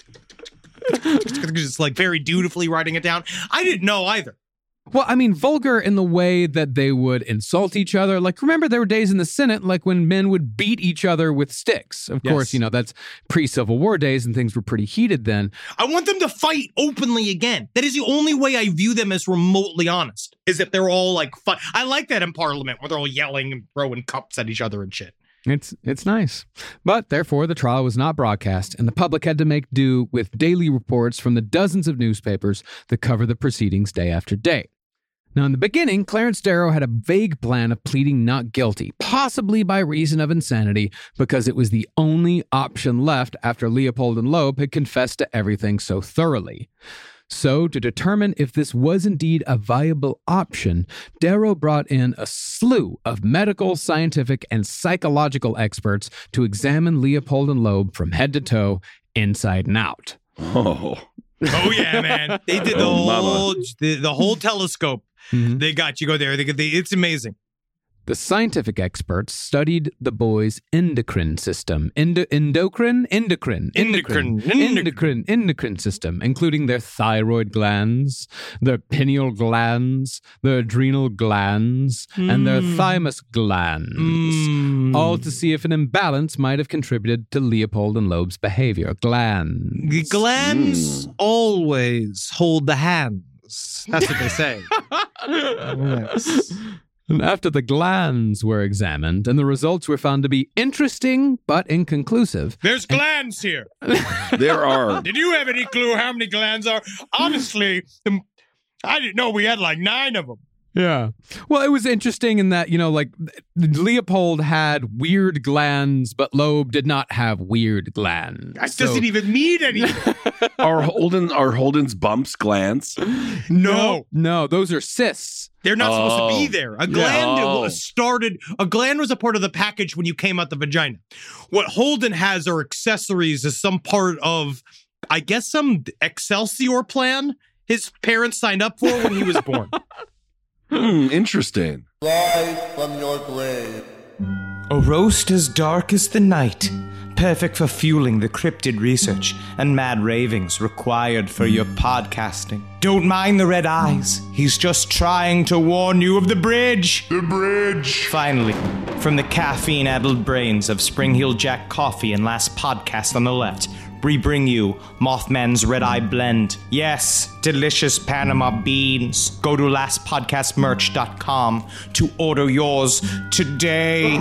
just like very dutifully writing it down. I didn't know either. Well, I mean, vulgar in the way that they would insult each other. Like, remember there were days in the Senate, like when men would beat each other with sticks. Of yes. course, you know, that's pre-Civil War days and things were pretty heated then. I want them to fight openly again. That is the only way I view them as remotely honest, is if they're all like fun. I like that in Parliament where they're all yelling and throwing cups at each other and shit. It's it's nice. But therefore, the trial was not broadcast, and the public had to make do with daily reports from the dozens of newspapers that cover the proceedings day after day. Now, in the beginning, Clarence Darrow had a vague plan of pleading not guilty, possibly by reason of insanity, because it was the only option left after Leopold and Loeb had confessed to everything so thoroughly. So, to determine if this was indeed a viable option, Darrow brought in a slew of medical, scientific, and psychological experts to examine Leopold and Loeb from head to toe, inside and out. Oh. Oh, yeah, man. They did the oh, whole the, the whole telescope. Mm-hmm. They got you go there. They, they, it's amazing. The scientific experts studied the boy's endocrine system. Endo, endocrine? Endocrine. Endocrine. Endocrine. Endocrine. Endocrine system, including their thyroid glands, their pineal glands, their adrenal glands, mm. and their thymus glands. Mm. All to see if an imbalance might have contributed to Leopold and Loeb's behavior. Glands. The glands mm. always hold the hands. That's what they say. Yes. And after the glands were examined and the results were found to be interesting but inconclusive. There's glands here. There are. Did you have any clue how many glands are? Honestly, I didn't know we had like nine of them. Yeah. Well, it was interesting in that, you know, like Leopold had weird glands, but Loeb did not have weird glands. That so. doesn't even mean anything. Are Holden, are Holden's bumps glands? No. No, those are cysts. They're not oh. supposed to be there. A gland oh. started, a gland was a part of the package when you came out the vagina. What Holden has are accessories as some part of, I guess, some Excelsior plan his parents signed up for when he was born. Hmm, interesting. Rise from your grave. A roast as dark as the night, perfect for fueling the cryptid research and mad ravings required for your podcasting. Don't mind the red eyes. He's just trying to warn you of the bridge. The bridge. Finally, from the caffeine-addled brains of Spring Hill Jack Coffee and Last Podcast on the left, we bring you Mothman's Red Eye Blend. Yes, delicious Panama beans. Go to last podcast merch dot com to order yours today.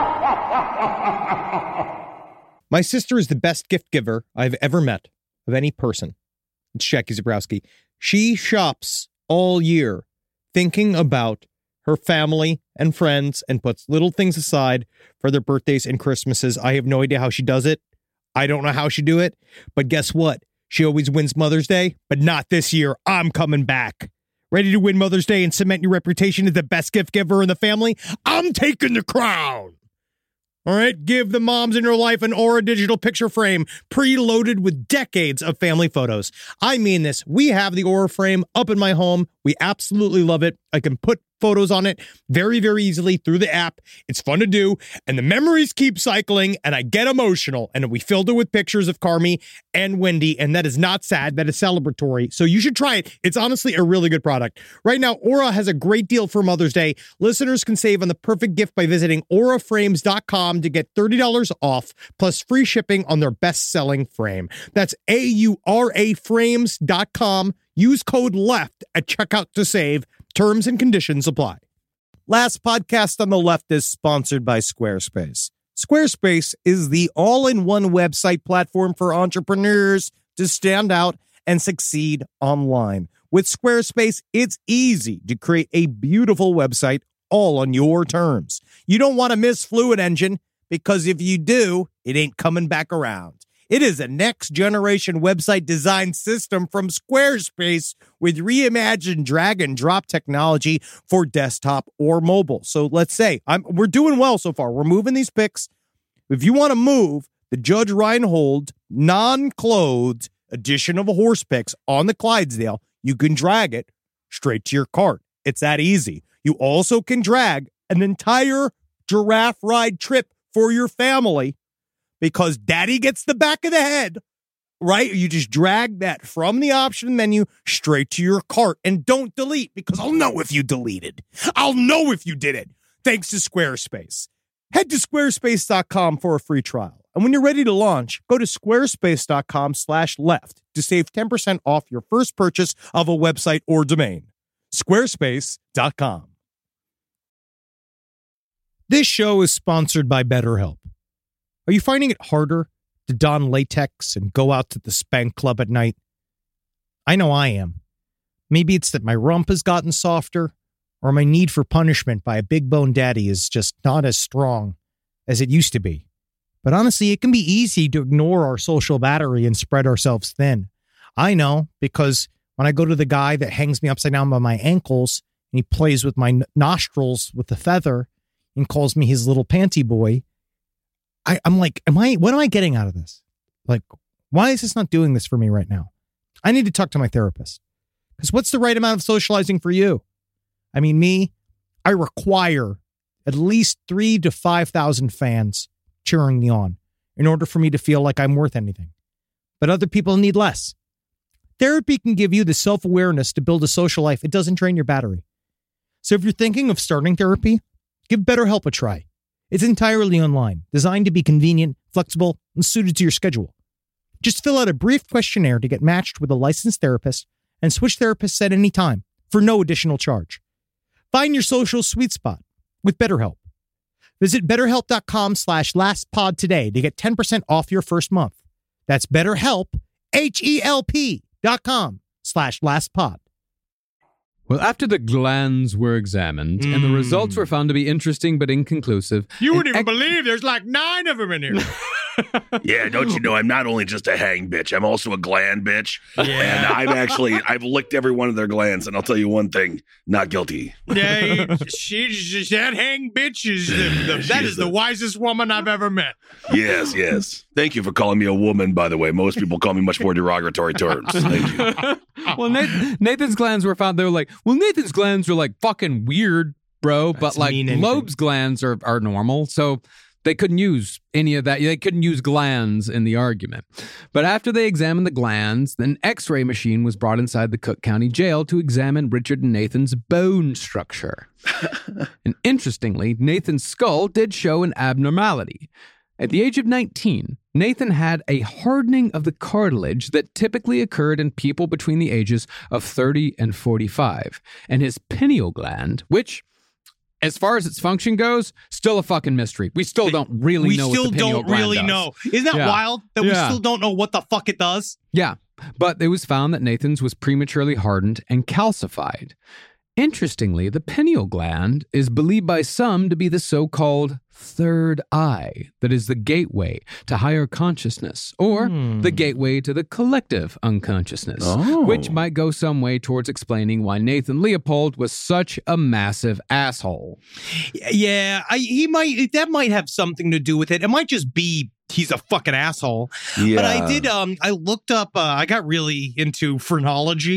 My sister is the best gift giver I've ever met of any person. It's Jackie Zabrowski. She shops all year thinking about her family and friends and puts little things aside for their birthdays and Christmases. I have no idea how she does it. I don't know how she do it, but guess what? She always wins Mother's Day, but not this year. I'm coming back. Ready to win Mother's Day and cement your reputation as the best gift giver in the family? I'm taking the crown. All right, give the moms in your life an Aura digital picture frame preloaded with decades of family photos. I mean this. We have the Aura frame up in my home. We absolutely love it. I can put photos on it very, very easily through the app. It's fun to do. And the memories keep cycling, and I get emotional. And we filled it with pictures of Carmi and Wendy, and that is not sad. That is celebratory. So you should try it. It's honestly a really good product. Right now, Aura has a great deal for Mother's Day. Listeners can save on the perfect gift by visiting aura frames dot com to get thirty dollars off, plus free shipping on their best-selling frame. That's A U R A frames dot com. Use code LEFT at checkout to save. Terms and conditions apply. Last Podcast on the Left is sponsored by Squarespace. Squarespace is the all-in-one website platform for entrepreneurs to stand out and succeed online. With Squarespace, it's easy to create a beautiful website all on your terms. You don't want to miss Fluid Engine, because if you do, it ain't coming back around. It is a next-generation website design system from Squarespace with reimagined drag-and-drop technology for desktop or mobile. So let's say I'm, we're doing well so far. We're moving these pics. If you want to move the Judge Reinhold non-clothed edition of a horse picks on the Clydesdale, you can drag it straight to your cart. It's that easy. You also can drag an entire giraffe ride trip for your family, because daddy gets the back of the head, right? You just drag that from the option menu straight to your cart, and don't delete, because I'll know if you deleted. I'll know if you did it. Thanks to Squarespace. Head to squarespace dot com for a free trial. And when you're ready to launch, go to squarespace dot com slash left to save ten percent off your first purchase of a website or domain. squarespace dot com. This show is sponsored by BetterHelp. Are you finding it harder to don latex and go out to the spank club at night? I know I am. Maybe it's that my rump has gotten softer, or my need for punishment by a big bone daddy is just not as strong as it used to be. But honestly, it can be easy to ignore our social battery and spread ourselves thin. I know, because when I go to the guy that hangs me upside down by my ankles, and he plays with my nostrils with the feather and calls me his little panty boy, I, I'm like, am I, what am I getting out of this? Like, why is this not doing this for me right now? I need to talk to my therapist. Because what's the right amount of socializing for you? I mean, me, I require at least three to five thousand fans cheering me on in order for me to feel like I'm worth anything. But other people need less. Therapy can give you the self-awareness to build a social life. It doesn't drain your battery. So if you're thinking of starting therapy, give BetterHelp a try. It's entirely online, designed to be convenient, flexible, and suited to your schedule. Just fill out a brief questionnaire to get matched with a licensed therapist and switch therapists at any time for no additional charge. Find your social sweet spot with BetterHelp. Visit betterhelp.com slash lastpod today to get ten percent off your first month. That's BetterHelp, H-E-L-P dot com slash lastpod. Well, after the glands were examined mm. and the results were found to be interesting but inconclusive... You wouldn't even ex- believe there's like nine of them in here. Yeah, don't you know I'm not only just a hang bitch, I'm also a gland bitch. Yeah. And I've actually, I've licked every one of their glands, and I'll tell you one thing, not guilty. Yeah, she's just, that hang bitch is, the, the, that is the, the wisest woman I've ever met. Yes, yes. Thank you for calling me a woman, by the way. Most people call me much more derogatory terms. Thank you. Well, Nathan, Nathan's glands were found, they were like, well, Nathan's glands are like fucking weird, bro, but That's like Loeb's glands are, are normal, so they couldn't use any of that. They couldn't use glands in the argument. But after they examined the glands, an x-ray machine was brought inside the Cook County Jail to examine Richard and Nathan's bone structure. And interestingly, Nathan's skull did show an abnormality. At the age of nineteen, Nathan had a hardening of the cartilage that typically occurred in people between the ages of thirty and forty-five. And his pineal gland, which, as far as its function goes, still a fucking mystery. We still don't really we know what the pineal gland does. We still don't really know. Isn't that yeah. wild that yeah. we still don't know what the fuck it does? Yeah, but it was found that Nathan's was prematurely hardened and calcified. Interestingly, the pineal gland is believed by some to be the so-called third eye that is the gateway to higher consciousness, or hmm. the gateway to the collective unconsciousness, oh. which might go some way towards explaining why Nathan Leopold was such a massive asshole. Yeah, I, he might. That might have something to do with it. It might just be he's a fucking asshole. Yeah. But I did. Um, I looked up. Uh, I got really into phrenology.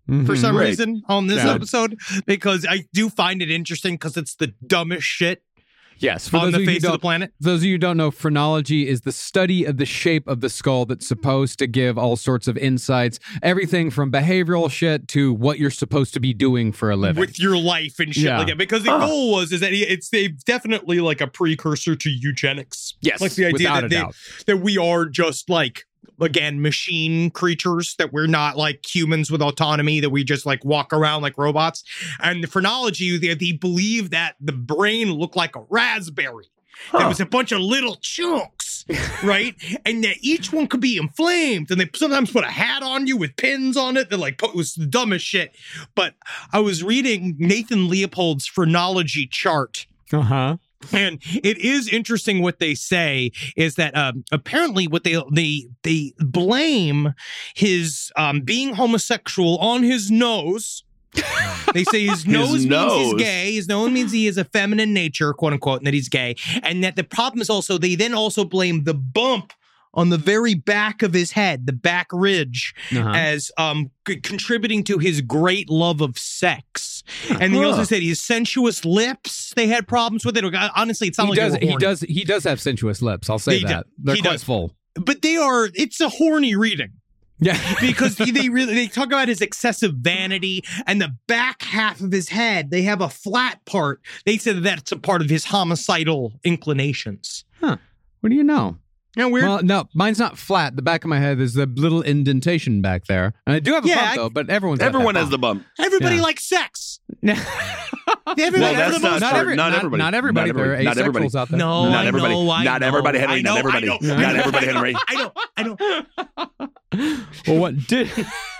mm-hmm. for some right. reason on this yeah. episode, because I do find it interesting because it's the dumbest shit. Yes, for on those the of you face who of the don't- planet. For those of you who don't know, phrenology is the study of the shape of the skull that's supposed to give all sorts of insights, everything from behavioral shit to what you're supposed to be doing for a living. With your life and shit Yeah. like that. Because the goal was is that it's they definitely like a precursor to eugenics. Yes, like the idea without that a they, doubt. that we are just like, again, machine creatures, that we're not like humans with autonomy, that we just like walk around like robots. And the phrenology, they, they believe that the brain looked like a raspberry. Huh. There was a bunch of little chunks, right? And that each one could be inflamed. And they sometimes put a hat on you with pins on it. They're like, it was the dumbest shit. But I was reading Nathan Leopold's phrenology chart. Uh-huh. And it is interesting what they say is that um, apparently what they they they blame his um, being homosexual on his nose. They say his nose His means nose. he's gay. His nose means he is a feminine nature, quote unquote, and that he's gay. And that the problem is also, they then also blame the bump on the very back of his head, the back ridge, Uh-huh. as um, c- contributing to his great love of sex. And he also said his sensuous lips, they had problems with it. Honestly, it sounded He like does. they were He horny. does. He does have sensuous lips. I'll say He that do- they're he quite does. full. But they are, it's a horny reading. Yeah, because they really they talk about his excessive vanity and the back half of his head. They have a flat part. They said that that's a part of his homicidal inclinations. Huh? What do you know? Yeah, weird. Well, no, mine's not flat. The back of my head is the little indentation back there, and I do have a Yeah, bump I- though. But everyone's got Everyone that has the bump. bump. Everybody yeah. likes sex. Well, Everybody, that's for the most not not, part. every, not not everybody. Not everybody. Not There are everybody. Not everybody. asexuals out there. No, Not I everybody. know, I Not know. everybody, Henry. I Not know, everybody. I know, Not I know. everybody, Henry. I know, I know. Well, what did?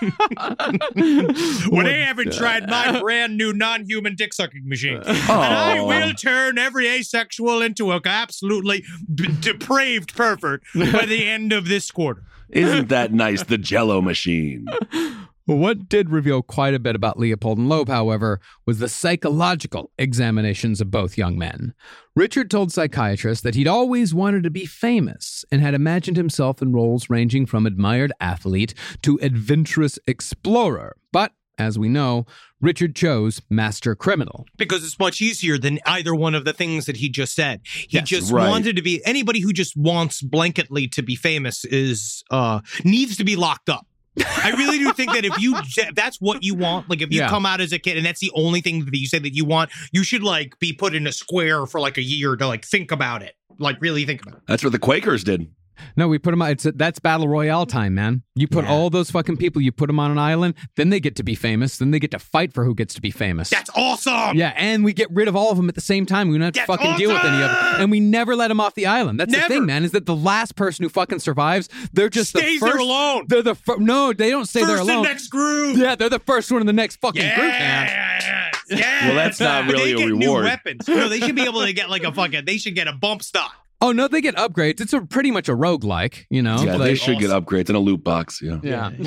Well, they haven't tried my brand new non-human dick sucking machine, and I will turn every asexual into a absolutely d- depraved pervert by the end of this quarter. Isn't that nice? The Jello machine. Well, what did reveal quite a bit about Leopold and Loeb, however, was the psychological examinations of both young men. Richard told psychiatrists that he'd always wanted to be famous and had imagined himself in roles ranging from admired athlete to adventurous explorer. But, as we know, Richard chose master criminal. Because it's much easier than either one of the things that he just said. He Yes, just right. wanted to be, anybody who just wants blanketly to be famous is, uh, needs to be locked up. I really do think that if you, if that's what you want, like if you Yeah. come out as a kid and that's the only thing that you say that you want, you should like be put in a square for like a year to like think about it. Like really think about it. That's what the Quakers did. No, we put them. It's that's battle royale time, man. You put Yeah. all those fucking people. You put them on an island. Then they get to be famous. Then they get to fight for who gets to be famous. That's awesome. Yeah, and we get rid of all of them at the same time. We don't have to That's fucking deal with any of them. awesome! And we never let them off the island. That's Never. the thing, man, is that the last person who fucking survives, they're just Stays the first. there alone. They're the fir- No, they don't stay First there alone. and next group. Yeah, they're the first one in the next fucking Yeah. group, man. Yeah. Well, that's not But really they a get reward. New weapons. No, they should be able to get like a fucking, they should get a bump stock. Oh, no, they get upgrades. It's a pretty much a roguelike, you know? Yeah, Like- they should get upgrades in a loot box. Yeah.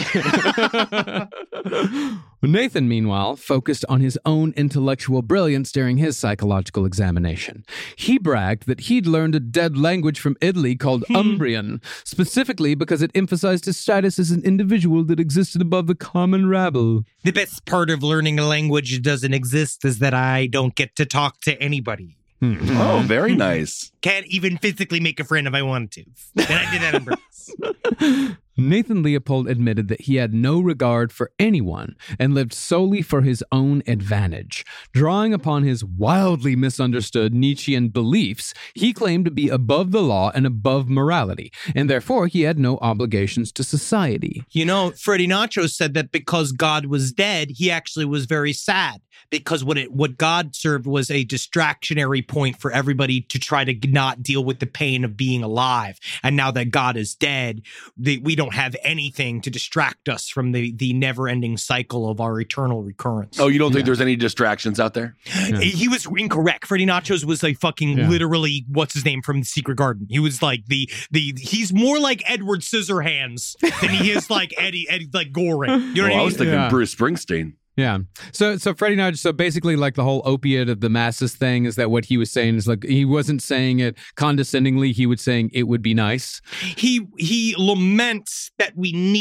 Yeah. Nathan, meanwhile, focused on his own intellectual brilliance during his psychological examination. He bragged that he'd learned a dead language from Italy called Umbrian, specifically because it emphasized his status as an individual that existed above the common rabble. The best part of learning a language that doesn't exist is that I don't get to talk to anybody. Oh, very nice. Can't even physically make a friend if I wanted to. And I did that on purpose. Nathan Leopold admitted that he had no regard for anyone and lived solely for his own advantage. Drawing upon his wildly misunderstood Nietzschean beliefs, he claimed to be above the law and above morality, and therefore he had no obligations to society. You know, Freddie Nacho said that because God was dead, he actually was very sad because what it what God served was a distractionary point for everybody to try to not deal with the pain of being alive. And now that God is dead, they, we don't have anything to distract us from the the never-ending cycle of our eternal recurrence. Oh, you don't think there's any distractions out there? He was incorrect. Freddie Nachos was like fucking Yeah. literally what's his name from The Secret Garden. He was like the the he's more like Edward Scissorhands than he is like Eddie Eddie like Goring. You know Well, what I I mean? was thinking Yeah. Bruce Springsteen. Yeah. So so Freddie Nudge, so basically like the whole opiate of the masses thing is that what he was saying is like he wasn't saying it condescendingly, he was saying it would be nice. he he laments that we need it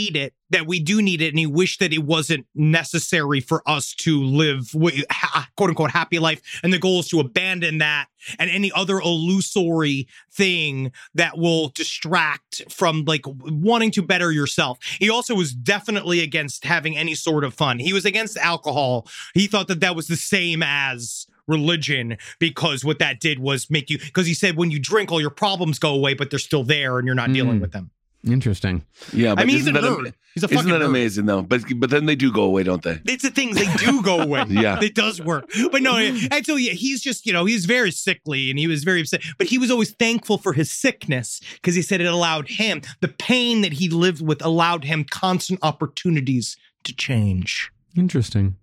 that we do need it, and he wished that it wasn't necessary for us to live, ha- quote unquote, happy life. And the goal is to abandon that and any other illusory thing that will distract from like wanting to better yourself. He also was definitely against having any sort of fun. He was against alcohol. He thought that that was the same as religion, because what that did was make you, because he said when you drink, all your problems go away, but they're still there and you're not mm. dealing with them. Interesting. Yeah, but I mean, he's a that nerd. Am- he's a isn't fucking that nerd. amazing though? But but then they do go away, don't they? It's the things, they do go away. Yeah, it does work. But no, and so yeah, he's just, you know, he's very sickly and he was very upset. But he was always thankful for his sickness because he said it allowed him, the pain that he lived with allowed him constant opportunities to change. Interesting.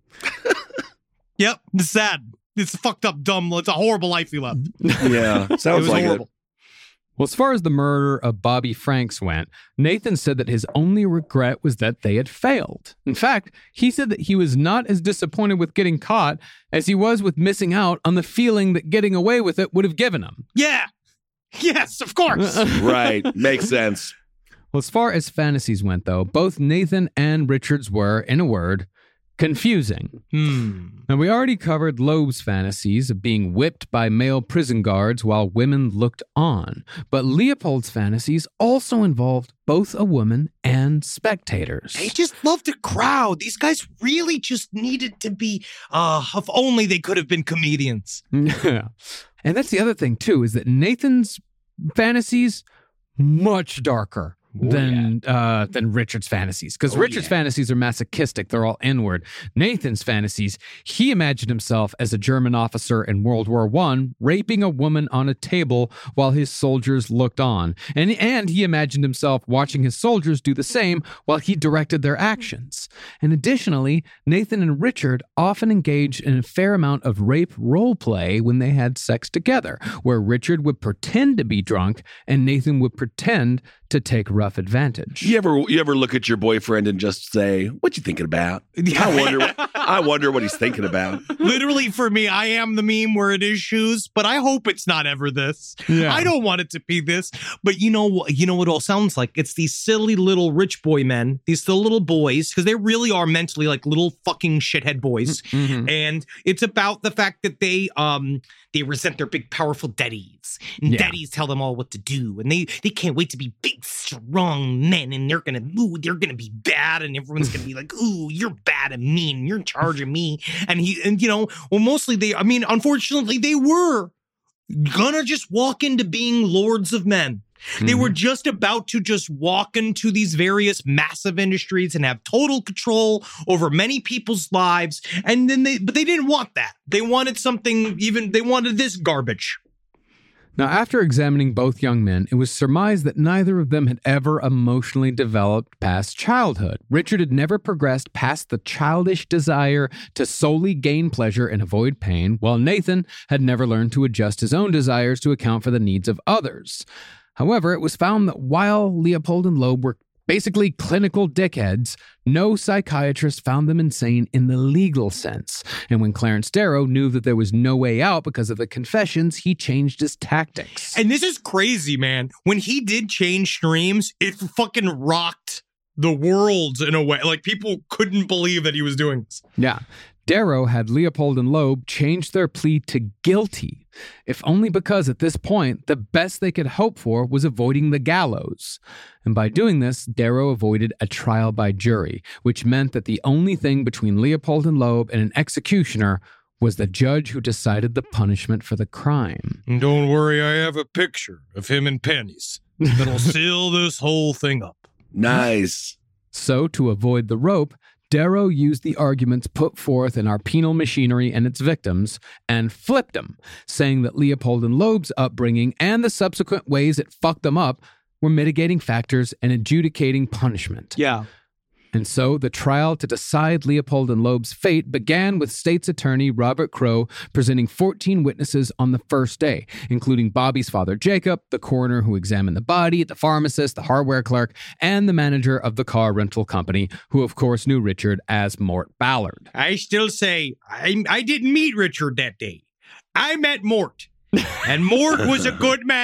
Yep, it's sad. It's fucked up, dumb. It's a horrible life he lived. Yeah, sounds it was like horrible. it. Well, as far as the murder of Bobby Franks went, Nathan said that his only regret was that they had failed. In fact, he said that he was not as disappointed with getting caught as he was with missing out on the feeling that getting away with it would have given him. Yeah. Yes, of course. Right. Makes sense. Well, as far as fantasies went, though, both Nathan and Richard's were, in a word, confusing. Hmm. Now, we already covered Loeb's fantasies of being whipped by male prison guards while women looked on. But Leopold's fantasies also involved both a woman and spectators. They just loved a crowd. These guys really just needed to be, uh, if only they could have been comedians. Yeah. And that's the other thing, too, is that Nathan's fantasies, much darker. Oh, than yeah. uh, than Richard's fantasies. Because oh, Richard's yeah. fantasies are masochistic. They're all inward. Nathan's fantasies, he imagined himself as a German officer in World War One, raping a woman on a table while his soldiers looked on. And, and he imagined himself watching his soldiers do the same while he directed their actions. And additionally, Nathan and Richard often engaged in a fair amount of rape role play when they had sex together, where Richard would pretend to be drunk and Nathan would pretend to take rough advantage. You ever you ever look at your boyfriend and just say, "What you thinking about?" I wonder. What, I wonder what he's thinking about. Literally, for me, I am the meme where it is shoes, but I hope it's not ever this. Yeah. I don't want it to be this. But you know, you know what it all sounds like? It's these silly little rich boy men, these little little boys, because they really are mentally like little fucking shithead boys. Mm-hmm. And it's about the fact that they um they resent their big powerful daddies, and Yeah. daddies tell them all what to do, and they they can't wait to be big strong men, and they're gonna ooh, they're gonna be bad, and everyone's gonna be like, ooh, you're bad and mean, you're in charge of me. And he and you know, well, mostly they I mean, unfortunately, they were gonna just walk into being lords of men. They were just about to just walk into these various massive industries and have total control over many people's lives. And then they, but they didn't want that. They wanted something even, they wanted this garbage. Now, after examining both young men, it was surmised that neither of them had ever emotionally developed past childhood. Richard had never progressed past the childish desire to solely gain pleasure and avoid pain, while Nathan had never learned to adjust his own desires to account for the needs of others. However, it was found that while Leopold and Loeb were basically clinical dickheads, no psychiatrist found them insane in the legal sense. And when Clarence Darrow knew that there was no way out because of the confessions, he changed his tactics. And this is crazy, man. When he did change streams, it fucking rocked the world in a way. Like, people couldn't believe that he was doing this. Yeah. Darrow had Leopold and Loeb change their plea to guilty, if only because at this point, the best they could hope for was avoiding the gallows. And by doing this, Darrow avoided a trial by jury, which meant that the only thing between Leopold and Loeb and an executioner was the judge who decided the punishment for the crime. And don't worry, I have a picture of him in pennies that'll seal this whole thing up. Nice. So, to avoid the rope, Darrow used the arguments put forth in our penal machinery and its victims and flipped them, saying that Leopold and Loeb's upbringing and the subsequent ways it fucked them up were mitigating factors and adjudicating punishment. Yeah. And so the trial to decide Leopold and Loeb's fate began with state's attorney Robert Crowe presenting fourteen witnesses on the first day, including Bobby's father Jacob, the coroner who examined the body, the pharmacist, the hardware clerk, and the manager of the car rental company, who of course knew Richard as Mort Ballard. I still say I, I didn't meet Richard that day. I met Mort. And Mort was a good man.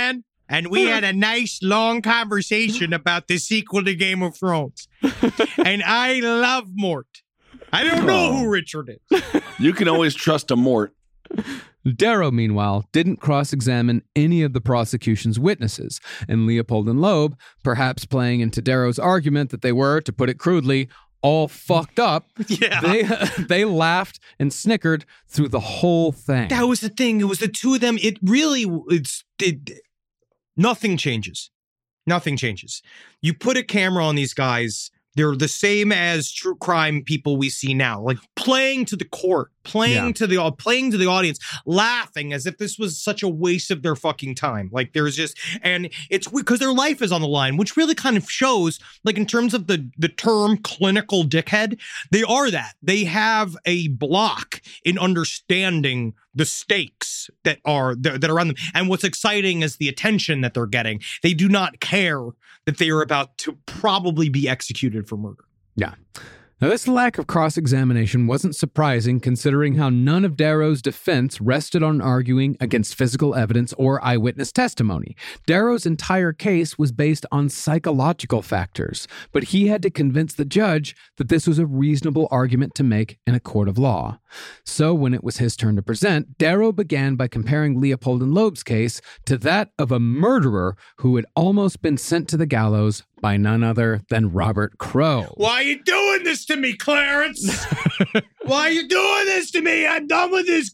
and we had a nice long conversation about the sequel to Game of Thrones. And I love Mort. I don't know who Richard is. You can always trust a Mort. Darrow, meanwhile, didn't cross-examine any of the prosecution's witnesses, and Leopold and Loeb, perhaps playing into Darrow's argument that they were, to put it crudely, all fucked up, yeah. they they laughed and snickered through the whole thing. That was the thing. It was the two of them. It really, it's, it, nothing changes. Nothing changes. You put a camera on these guys, they're the same as true crime people we see now, like playing to the court, playing Yeah. to the playing to the audience, laughing as if this was such a waste of their fucking time. Like there's just, and it's because their life is on the line, which really kind of shows, like in terms of the the term clinical dickhead, they are that. They have a block in understanding the stakes that are that are around them, and what's exciting is the attention that they're getting. They do not care that they are about to probably be executed for murder. Yeah. Now, this lack of cross-examination wasn't surprising considering how none of Darrow's defense rested on arguing against physical evidence or eyewitness testimony. Darrow's entire case was based on psychological factors, but he had to convince the judge that this was a reasonable argument to make in a court of law. So when it was his turn to present, Darrow began by comparing Leopold and Loeb's case to that of a murderer who had almost been sent to the gallows by none other than Robert Crowe. Why are you doing this to me, Clarence? Why are you doing this to me? I'm done with this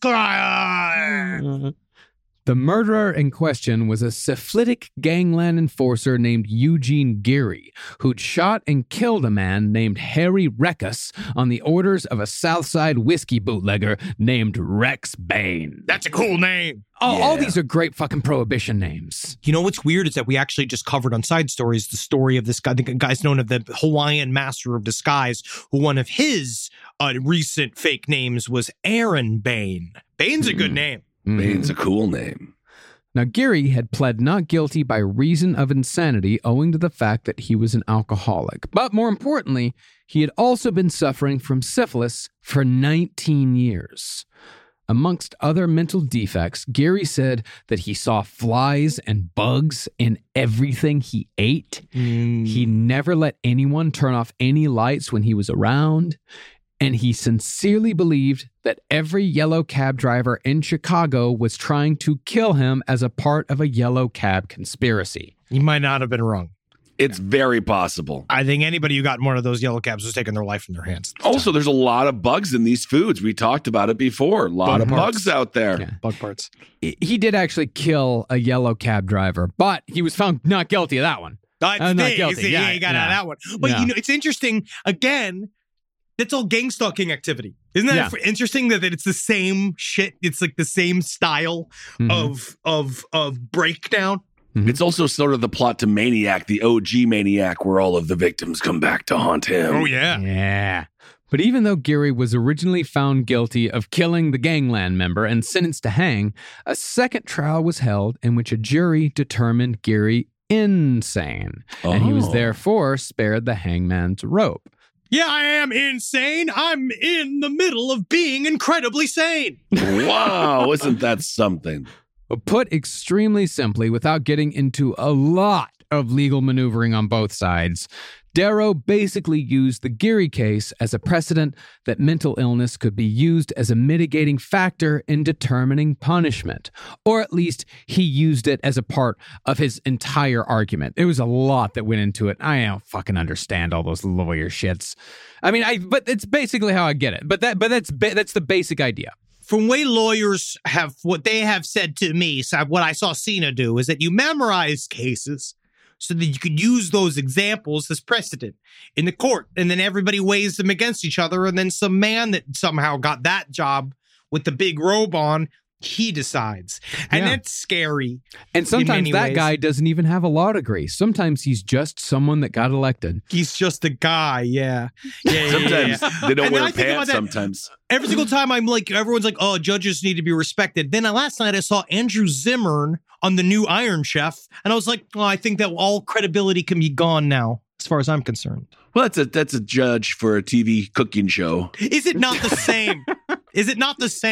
crime. The murderer in question was a syphilitic gangland enforcer named Eugene Geary, who'd shot and killed a man named Harry Reckus on the orders of a Southside whiskey bootlegger named Rex Bain. That's a cool name. Oh, Yeah. all these are great fucking prohibition names. You know what's weird is that we actually just covered on Side Stories the story of this guy. The guy's known as the Hawaiian Master of Disguise, who one of his uh, recent fake names was Aaron Bain. Bain's a good name. Bain's a cool name. Now, Geary had pled not guilty by reason of insanity owing to the fact that he was an alcoholic. But more importantly, he had also been suffering from syphilis for nineteen years. Amongst other mental defects, Geary said that he saw flies and bugs in everything he ate. Mm. He never let anyone turn off any lights when he was around. And he sincerely believed that every yellow cab driver in Chicago was trying to kill him as a part of a yellow cab conspiracy. You might not have been wrong. It's very possible. I think anybody who got in one of those yellow cabs was taking their life in their hands. Also, there's a lot of bugs in these foods. We talked about it before. A lot Bug of parts. bugs out there. Yeah. Bug parts. He did actually kill a yellow cab driver, but he was found not guilty of that one. That's Uh, not the- guilty. see, Yeah, he got yeah. out of that one. But Yeah. you know, it's interesting. Again, that's all gang stalking activity. Isn't that Yeah. f- interesting that, that it's the same shit? It's like the same style Mhm. of of of breakdown. It's also sort of the plot to Maniac, the O G Maniac, where all of the victims come back to haunt him. Oh yeah. Yeah. But even though Geary was originally found guilty of killing the gangland member and sentenced to hang, a second trial was held in which a jury determined Geary insane, and he was Oh. therefore spared the hangman's rope. Yeah, I am insane. I'm in the middle of being incredibly sane. Wow, isn't that something? Put extremely simply, without getting into a lot of legal maneuvering on both sides, Darrow basically used the Geary case as a precedent that mental illness could be used as a mitigating factor in determining punishment. Or at least he used it as a part of his entire argument. There was a lot that went into it. I don't fucking understand all those lawyer shits. I mean, I but it's basically how I get it. But that but that's ba- that's the basic idea. From way lawyers have what they have said to me, so what I saw Cena do is that you memorize cases so that you could use those examples as precedent in the court. And then everybody weighs them against each other. And then some man that somehow got that job with the big robe on, he decides. And Yeah. that's scary. And sometimes many that ways. guy doesn't even have a law degree. Sometimes he's just someone that got elected. He's just a guy. Yeah. Yeah. yeah, Sometimes yeah. they don't And wear I think about pants that sometimes. Every single time I'm like, everyone's like, oh, judges need to be respected. Then uh, last night I saw Andrew Zimmern on the new Iron Chef. And I was like, oh, I think that all credibility can be gone now, as far as I'm concerned. Well, that's a that's a judge for a T V cooking show. Is it not the same? Is it not the same?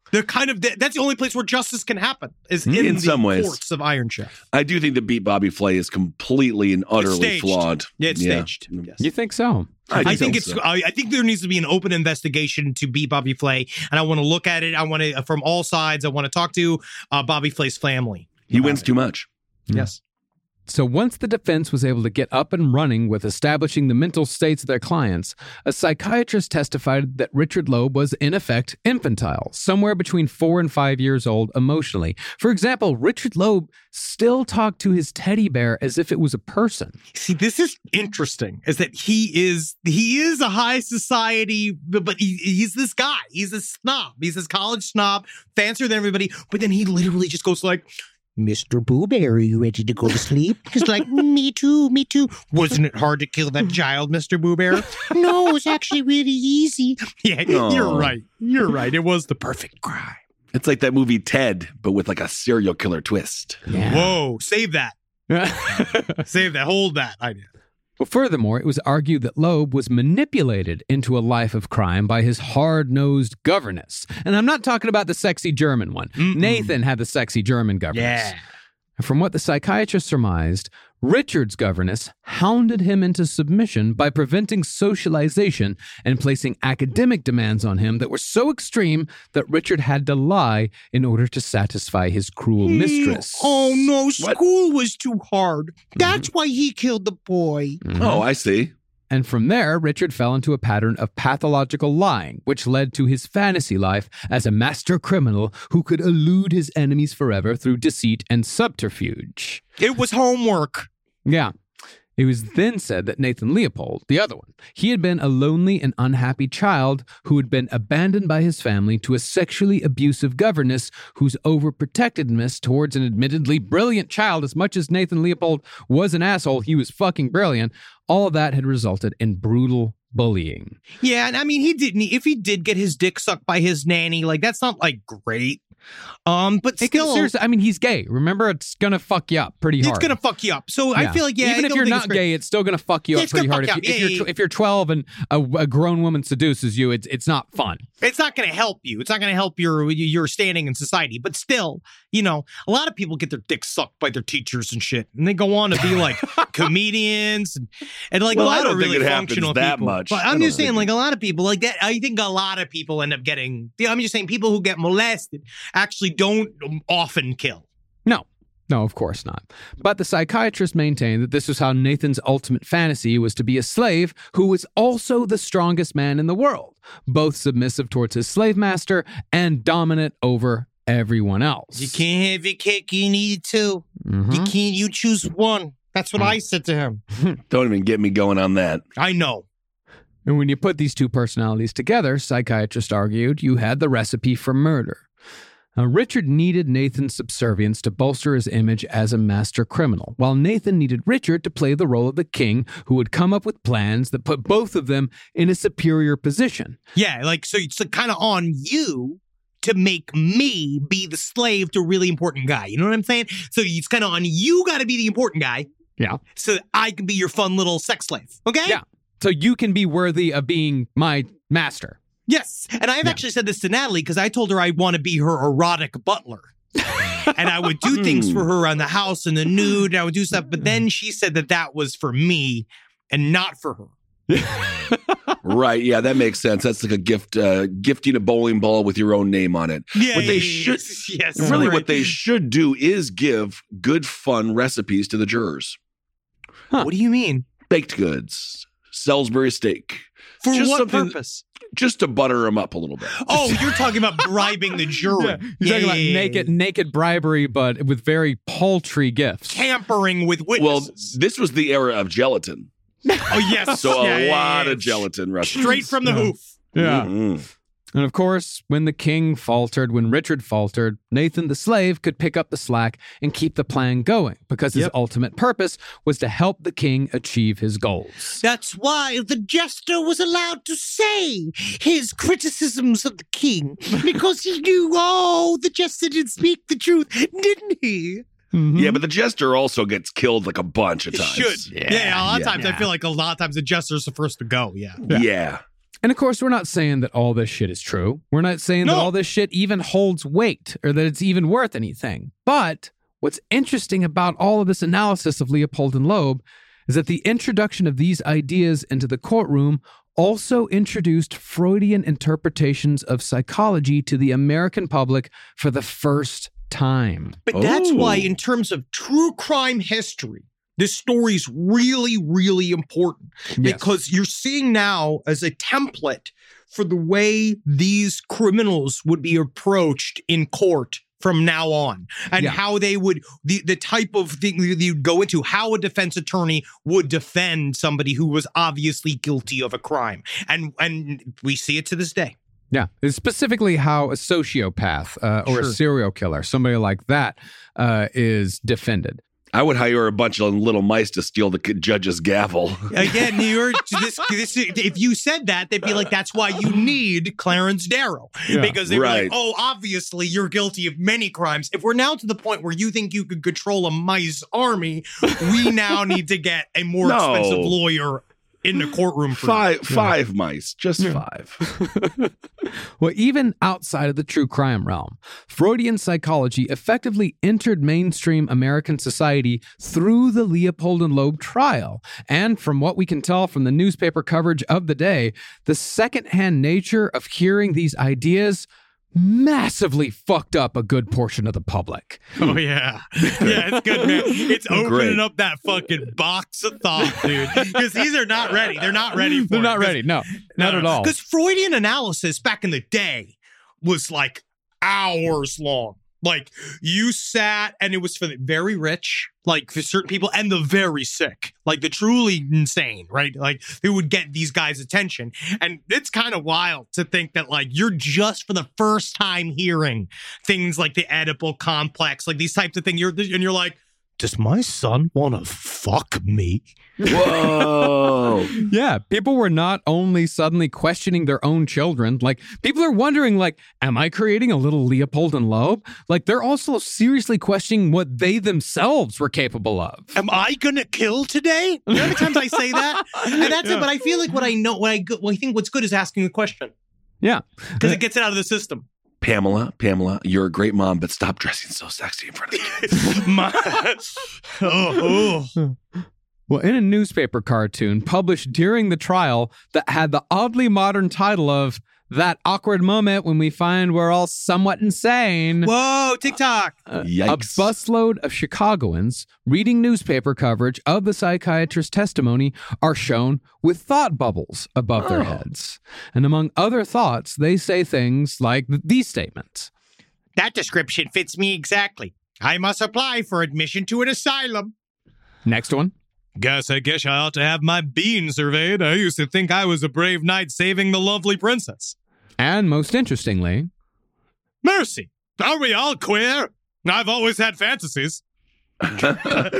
They're kind of that's the only place where justice can happen is In in, the some ways. courts of Iron Chef. I do think the Beat Bobby Flay is completely and utterly staged. flawed. Yeah, it's staged. Yes. You think so? I, I do think it's. so. I, I think there needs to be an open investigation to beat Bobby Flay, and I want to look at it. I want to from all sides. I want to talk to uh, Bobby Flay's family. He wins too much. Yes. So once the defense was able to get up and running with establishing the mental states of their clients, a psychiatrist testified that Richard Loeb was in effect infantile, somewhere between four and five years old emotionally. For example, Richard Loeb still talked to his teddy bear as if it was a person. See, this is interesting. Is that he is he is a high society, but he, he's this guy. He's a snob. He's this college snob, fancier than everybody. But then he literally just goes like, Mister Boo Bear, are you ready to go to sleep? He's like, me too, me too. Wasn't it hard to kill that child, Mister Boo Bear? No, it was actually really easy. Yeah, Aw. you're right. You're right. It was the perfect crime. It's like that movie Ted, but with like a serial killer twist. Whoa, save that. Save that. Hold that idea. Well, furthermore, it was argued that Loeb was manipulated into a life of crime by his hard-nosed governess. And I'm not talking about the sexy German one. Mm-mm. Nathan had the sexy German governess. Yeah. From what the psychiatrist surmised, Richard's governess hounded him into submission by preventing socialization and placing academic demands on him that were so extreme that Richard had to lie in order to satisfy his cruel mistress. Oh, no, What? school was too hard. That's why he killed the boy. Oh, I see. And from there, Richard fell into a pattern of pathological lying, which led to his fantasy life as a master criminal who could elude his enemies forever through deceit and subterfuge. It was homework. Yeah. It was then said that Nathan Leopold, the other one, he had been a lonely and unhappy child who had been abandoned by his family to a sexually abusive governess whose overprotectiveness towards an admittedly brilliant child, as much as Nathan Leopold was an asshole, he was fucking brilliant, all of that had resulted in brutal bullying. Yeah, and I mean, he didn't. If he did get his dick sucked by his nanny, like that's not like great. Um, but It can- still, seriously, I mean, he's gay. Remember, it's gonna fuck you up pretty hard. it's gonna fuck you up. So I feel like yeah, even I if don't you're think not it's great. gay, it's still gonna fuck you Yeah, up it's gonna pretty hard. fuck If, you you, up. if Yeah, you're yeah, if you're twelve and a, a grown woman seduces you, it's it's not fun. It's not going to help you. It's not going to help your your standing in society. But still, you know, a lot of people get their dicks sucked by their teachers and shit, and they go on to be like comedians and, and like Well, a I lot don't of think really it happens functional that people. much. But I I'm don't just saying, think like it- a lot of people like that. I think a lot of people end up getting. Yeah, I'm just saying, people who get molested actually don't often kill. No. No, of course not. But the psychiatrist maintained that this was how Nathan's ultimate fantasy was to be a slave who was also the strongest man in the world, both submissive towards his slave master and dominant over everyone else. You can't have your cake, you need two. Mhm. You can't. You choose one. That's what I said to him. Don't even get me going on that. I know. And when you put these two personalities together, psychiatrists argued, you had the recipe for murder. Now, Richard needed Nathan's subservience to bolster his image as a master criminal, while Nathan needed Richard to play the role of the king who would come up with plans that put both of them in a superior position. Yeah, like, so it's kind of on you to make me be the slave to a really important guy. You know what I'm saying? So it's kind of on you got to be the important guy. Yeah. So that I can be your fun little sex slave. Okay? Yeah. So you can be worthy of being my master. Yes. And I've Yeah. actually said this to Natalie because I told her I want to be her erotic butler. And I would do things for her around the house and the nude. And I would do stuff. But then she said that that was for me and not for her. Right. Yeah, that makes sense. That's like a gift, uh, gifting a bowling ball with your own name on it. Yeah. What they yeah, should, yes. really right. what they should do is give good, fun recipes to the jurors. What do you mean? Baked goods, Salisbury steak. For Just what something- purpose? Just to butter them up a little bit. Oh, you're talking about bribing the jury. Yeah. You're talking about naked naked bribery, but with very paltry gifts. Tampering with Well, witnesses. this was the era of gelatin. Oh, yes. So a Yeah, yeah, lot yeah. of gelatin recipes. Straight from the Yeah. hoof. Yeah. Mhm. And of course, when the king faltered, when Richard faltered, Nathan the slave could pick up the slack and keep the plan going because his Yep. ultimate purpose was to help the king achieve his goals. That's why the jester was allowed to say his criticisms of the king because he knew, oh, the jester did speak the truth, didn't he? Mhm. Yeah, but the jester also gets killed like a bunch of He times. should. Yeah, a lot of yeah. times I feel like a lot of times the jester's the first to go. Yeah. Yeah. And of course, we're not saying that all this shit is true. We're not saying No. that all this shit even holds weight or that it's even worth anything. But what's interesting about all of this analysis of Leopold and Loeb is that the introduction of these ideas into the courtroom also introduced Freudian interpretations of psychology to the American public for the first time. But that's Oh. why, in terms of true crime history, this story's really, really important Yes. because you're seeing now as a template for the way these criminals would be approached in court from now on, and Yeah. how they would, the, the type of thing that you'd go into, how a defense attorney would defend somebody who was obviously guilty of a crime. And, and we see it to this day. Yeah, it's specifically how a sociopath uh, or Sure. a serial killer, somebody like that, uh, is defended. I would hire a bunch of little mice to steal the judge's gavel. Again, you're this, this. If you said that, they'd be like, "That's why you need Clarence Darrow," Yeah. because they'd be Right. like, "Oh, obviously you're guilty of many crimes." If we're now to the point where you think you could control a mice army, we now need to get a more No. expensive lawyer in the courtroom for Five, five mice, just five. Well, even outside of the true crime realm, Freudian psychology effectively entered mainstream American society through the Leopold and Loeb trial. And from what we can tell from the newspaper coverage of the day, the secondhand nature of hearing these ideas massively fucked up a good portion of the public. Oh yeah, yeah, it's good, man. It's opening Great. up that fucking box of thought, dude. Because these are not ready. They're not ready for They're it. not 'Cause- ready. No, not at all. Because Freudian analysis back in the day was like hours long. Like you sat and it was for the very rich, like for certain people, and the very sick, like the truly insane, right? Like who would get these guys' attention. And it's kind of wild to think that like you're just for the first time hearing things like the Oedipal complex, like these types of things. You're and you're like, does my son want to fuck me? Whoa. Yeah, people were not only suddenly questioning their own children, like people are wondering, like, am I creating a little Leopold and Loeb? Like they're also seriously questioning what they themselves were capable of. Am I gonna kill today? You know how many times I say that? And that's it. But I feel like what I know, what I, go- what I think what's good is asking the question Yeah. because it gets it out of the system. Pamela, Pamela, you're a great mom, but stop dressing so sexy in front of the kids. My- oh, oh. Well, in a newspaper cartoon published during the trial that had the oddly modern title of That Awkward Moment When We Find We're All Somewhat Insane. Whoa, TikTok. Uh, Yikes. A busload of Chicagoans reading newspaper coverage of the psychiatrist's testimony are shown with thought bubbles above their Oh. heads. And among other thoughts, they say things like th- these statements. That description fits me exactly. I must apply for admission to an asylum. Next one. Guess I guess I ought to have my bean surveyed. I used to think I was a brave knight saving the lovely princess. And most interestingly, Mercy, are we all queer? I've always had fantasies. That's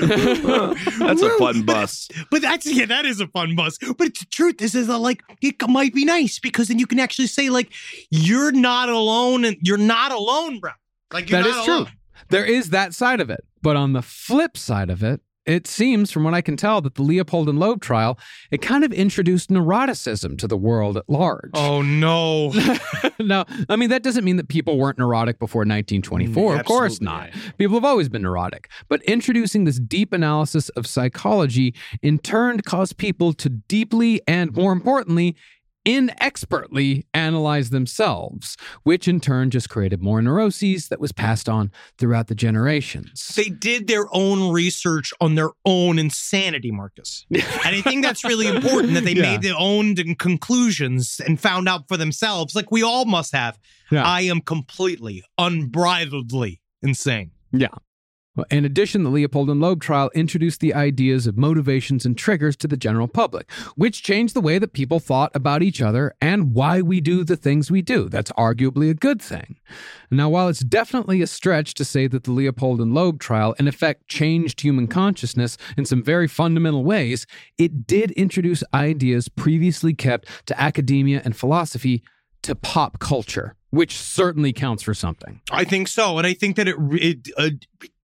a fun bus. But that's, yeah, that is a fun bus. But the truth is, is that, like, it might be nice because then you can actually say, like, you're not alone and you're not alone, bro. Like, you're that not is true. alone. There is that side of it. But on the flip side of it, it seems, from what I can tell, that the Leopold and Loeb trial, it kind of introduced neuroticism to the world at large. Oh, no. Now, I mean, that doesn't mean that people weren't neurotic before nineteen twenty-four. Mm, of course absolutely, not. People have always been neurotic. But introducing this deep analysis of psychology in turn caused people to deeply and, more importantly, inexpertly analyze themselves, which in turn just created more neuroses that was passed on throughout the generations. They did their own research on their own insanity, Marcus. And I think that's really important that they Yeah. made their own conclusions and found out for themselves, like we all must have. Yeah. I am completely, unbridledly insane. Yeah. Well, in addition, the Leopold and Loeb trial introduced the ideas of motivations and triggers to the general public, which changed the way that people thought about each other and why we do the things we do. That's arguably a good thing. Now, while it's definitely a stretch to say that the Leopold and Loeb trial in effect changed human consciousness in some very fundamental ways, it did introduce ideas previously kept to academia and philosophy to pop culture, which certainly counts for something. I think so. And I think that it, it uh,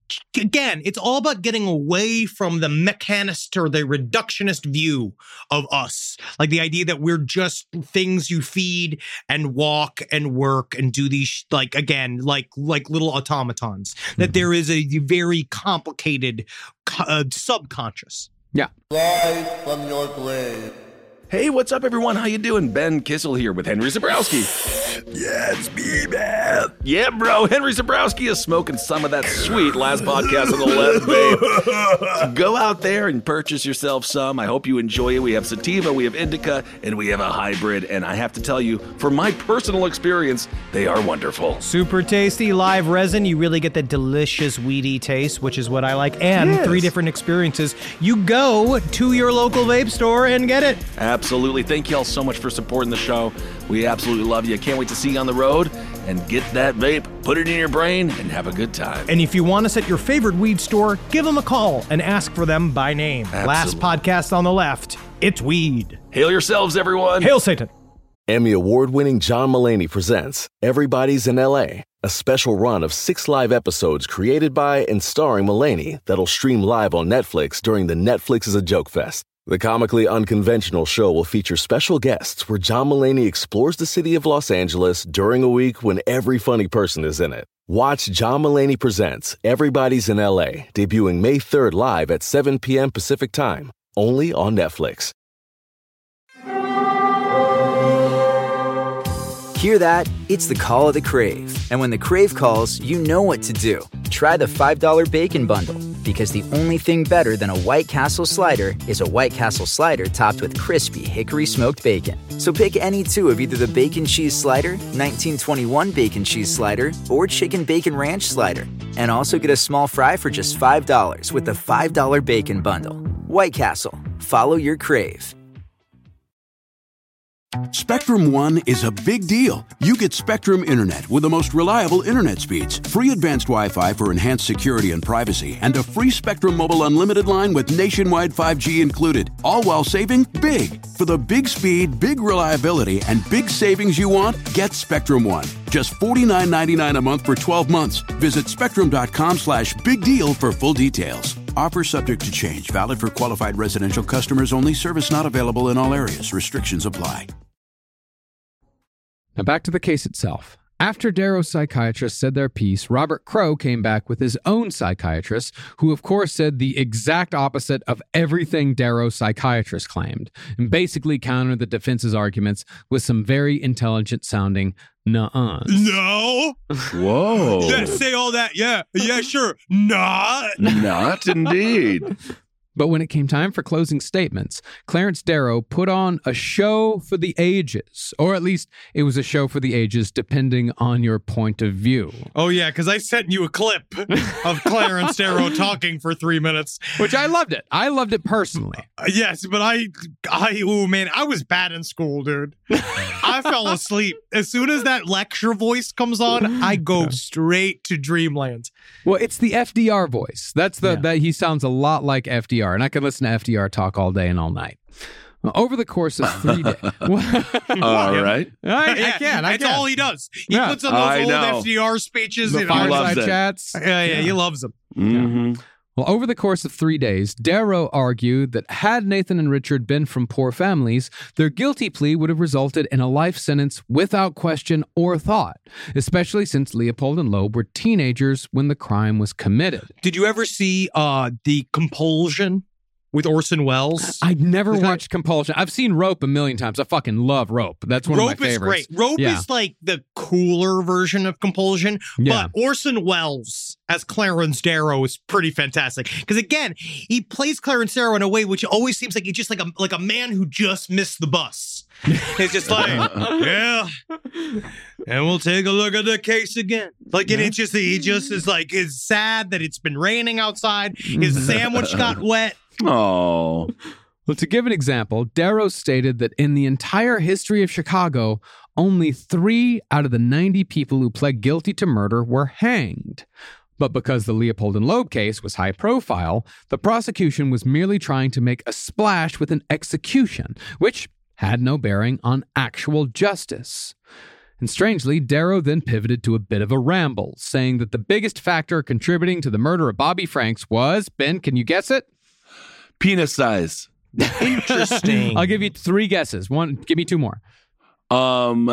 again, it's all about getting away from the mechanist or the reductionist view of us. Like the idea that we're just things you feed and walk and work and do these, like, again, like like little automatons. Mm-hmm. That there is a very complicated uh, subconscious. Yeah. Rise from your grave. Hey, what's up, everyone? How you doing? Ben Kissel here with Henry Zebrowski. Yeah, it's me, man. Yeah, bro. Henry Zebrowski is smoking some of that sweet Last Podcast on the Left, babe. So go out there and purchase yourself some. I hope you enjoy it. We have sativa, we have indica, and we have a hybrid. And I have to tell you, from my personal experience, they are wonderful. Super tasty live resin. You really get the delicious weedy taste, which is what I like. And Yes. three different experiences. You go to your local vape store and get it. Absolutely. Thank you all so much for supporting the show. We absolutely love you. Can't wait to see you on the road and get that vape, put it in your brain, and have a good time. And if you want us at your favorite weed store, give them a call and ask for them by name. Absolutely. Last Podcast on the Left. It's weed. Hail yourselves, everyone. Hail Satan. Emmy award-winning John Mulaney presents Everybody's in L A, a special run of six live episodes created by and starring Mulaney that'll stream live on Netflix during the Netflix is a Joke Fest. The comically unconventional show will feature special guests where John Mulaney explores the city of Los Angeles during a week when every funny person is in it. Watch John Mulaney Presents Everybody's in L A, debuting May third live at seven p.m. Pacific Time, only on Netflix. Hear that? It's the call of the Crave. And when the Crave calls, you know what to do. Try the five dollar Bacon Bundle, because the only thing better than a White Castle slider is a White Castle slider topped with crispy hickory smoked bacon. So pick any two of either the Bacon Cheese Slider, nineteen twenty-one Bacon Cheese Slider, or Chicken Bacon Ranch Slider. And also get a small fry for just five dollars with the five dollar Bacon Bundle. White Castle. Follow your Crave. Spectrum One is a big deal. You get Spectrum Internet with the most reliable internet speeds, free advanced Wi-Fi for enhanced security and privacy, and a free Spectrum Mobile Unlimited line with nationwide five G included, all while saving big. For the big speed, big reliability, and big savings you want, get Spectrum One. Just forty-nine ninety-nine a month for twelve months. Visit spectrum.com slash big deal for full details. Offer subject to change. Valid for qualified residential customers only. Service not available in all areas. Restrictions apply. Now back to the case itself. After Darrow's psychiatrist said their piece, Robert Crowe came back with his own psychiatrist, who of course said the exact opposite of everything Darrow's psychiatrist claimed, and basically countered the defense's arguments with some very intelligent-sounding nuh-uhs. No. Whoa. Yeah, say all that. Yeah. Yeah, sure. Not. Not indeed. But when it came time for closing statements, Clarence Darrow put on a show for the ages, or at least it was a show for the ages depending on your point of view. Oh, yeah, because I sent you a clip of Clarence Darrow talking for three minutes. Which I loved it. I loved it personally. Uh, yes, but I, I, oh, man, I was bad in school, dude. I fell asleep. As soon as that lecture voice comes on, I go straight to dreamland. Well, it's the F D R voice. That's the, yeah. that he sounds a lot like F D R. And I can listen to F D R talk all day and all night. Well, over the course of three days. All right. I, I yeah, can. I That's can. all he does. He yeah. puts on those I old know. F D R speeches. The and fireside chats. Yeah, yeah, yeah, he loves them. Mm-hmm. Yeah. Well, over the course of three days, Darrow argued that had Nathan and Richard been from poor families, their guilty plea would have resulted in a life sentence without question or thought, especially since Leopold and Loeb were teenagers when the crime was committed. Did you ever see uh, The Compulsion with Orson Welles? I never Is that- watched Compulsion. I've seen Rope a million times. I fucking love Rope. That's one Rope of my is favorites. great. Rope Yeah. is like the cooler version of Compulsion, Yeah. but Orson Welles as Clarence Darrow is pretty fantastic. Because again, he plays Clarence Darrow in a way which always seems like he's just like a like a man who just missed the bus. It's just like, yeah, and we'll take a look at the case again. Like, and it's just he just is like it's sad that it's been raining outside. His sandwich got wet. Oh. Well, to give an example, Darrow stated that in the entire history of Chicago, only three out of the ninety people who pled guilty to murder were hanged. But because the Leopold and Loeb case was high profile, the prosecution was merely trying to make a splash with an execution, which had no bearing on actual justice. And strangely, Darrow then pivoted to a bit of a ramble, saying that the biggest factor contributing to the murder of Bobby Franks was, Ben, can you guess it? Penis size. Interesting. I'll give you three guesses. One, give me two more. Um,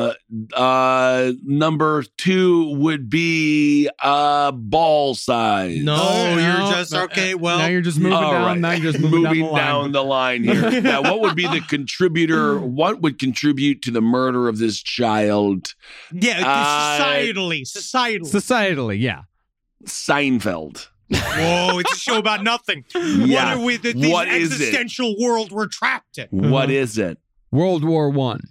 uh, number two would be uh ball size. No, Oh, you're no, just no, okay. Well, now you're just moving All down. right. Now you're just moving, moving down the line. down the line here. Now, what would be the contributor? What would contribute to the murder of this child? yeah, Uh, societally, societally. Societally, yeah. Seinfeld. Whoa, it's a show about nothing. Yeah. What are we? The, the What is it? existential world we're trapped in. What is it? World War One.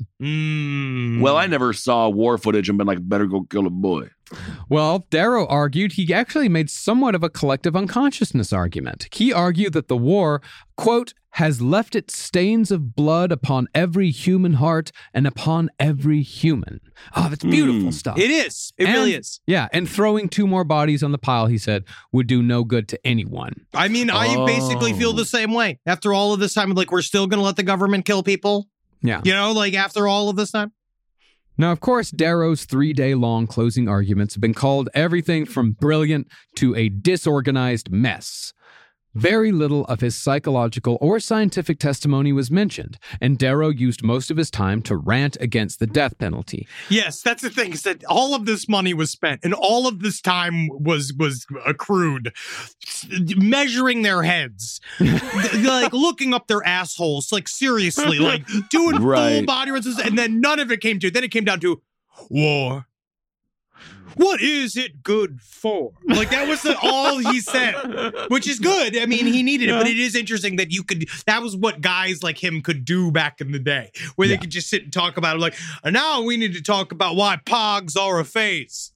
Mm. Well, I never saw war footage and been like, better go kill a boy. Well, Darrow argued he actually made somewhat of a collective unconsciousness argument. He argued that the war, quote, has left its stains of blood upon every human heart and upon every human. Oh, that's beautiful Mm. stuff. It is. It And- really is. Yeah, and throwing two more bodies on the pile, he said, would do no good to anyone. I mean, I Oh. basically feel the same way. After all of this time, like, we're still going to let the government kill people? Yeah. You know, like, after all of this time? Now, of course, Darrow's three-day-long closing arguments have been called everything from brilliant to a disorganized mess. Very little of his psychological or scientific testimony was mentioned, and Darrow used most of his time to rant against the death penalty. Yes, that's the thing, is that all of this money was spent and all of this time was was accrued measuring their heads, like looking up their assholes, like seriously, like doing full Right. body runs, and then none of it came to. Then it came down to war. What is it good for? Like, that was the, all he said, which is good. I mean, he needed it, but it is interesting that you could, that was what guys like him could do back in the day, where they Yeah. could just sit and talk about it like, and now we need to talk about why pogs are a phase.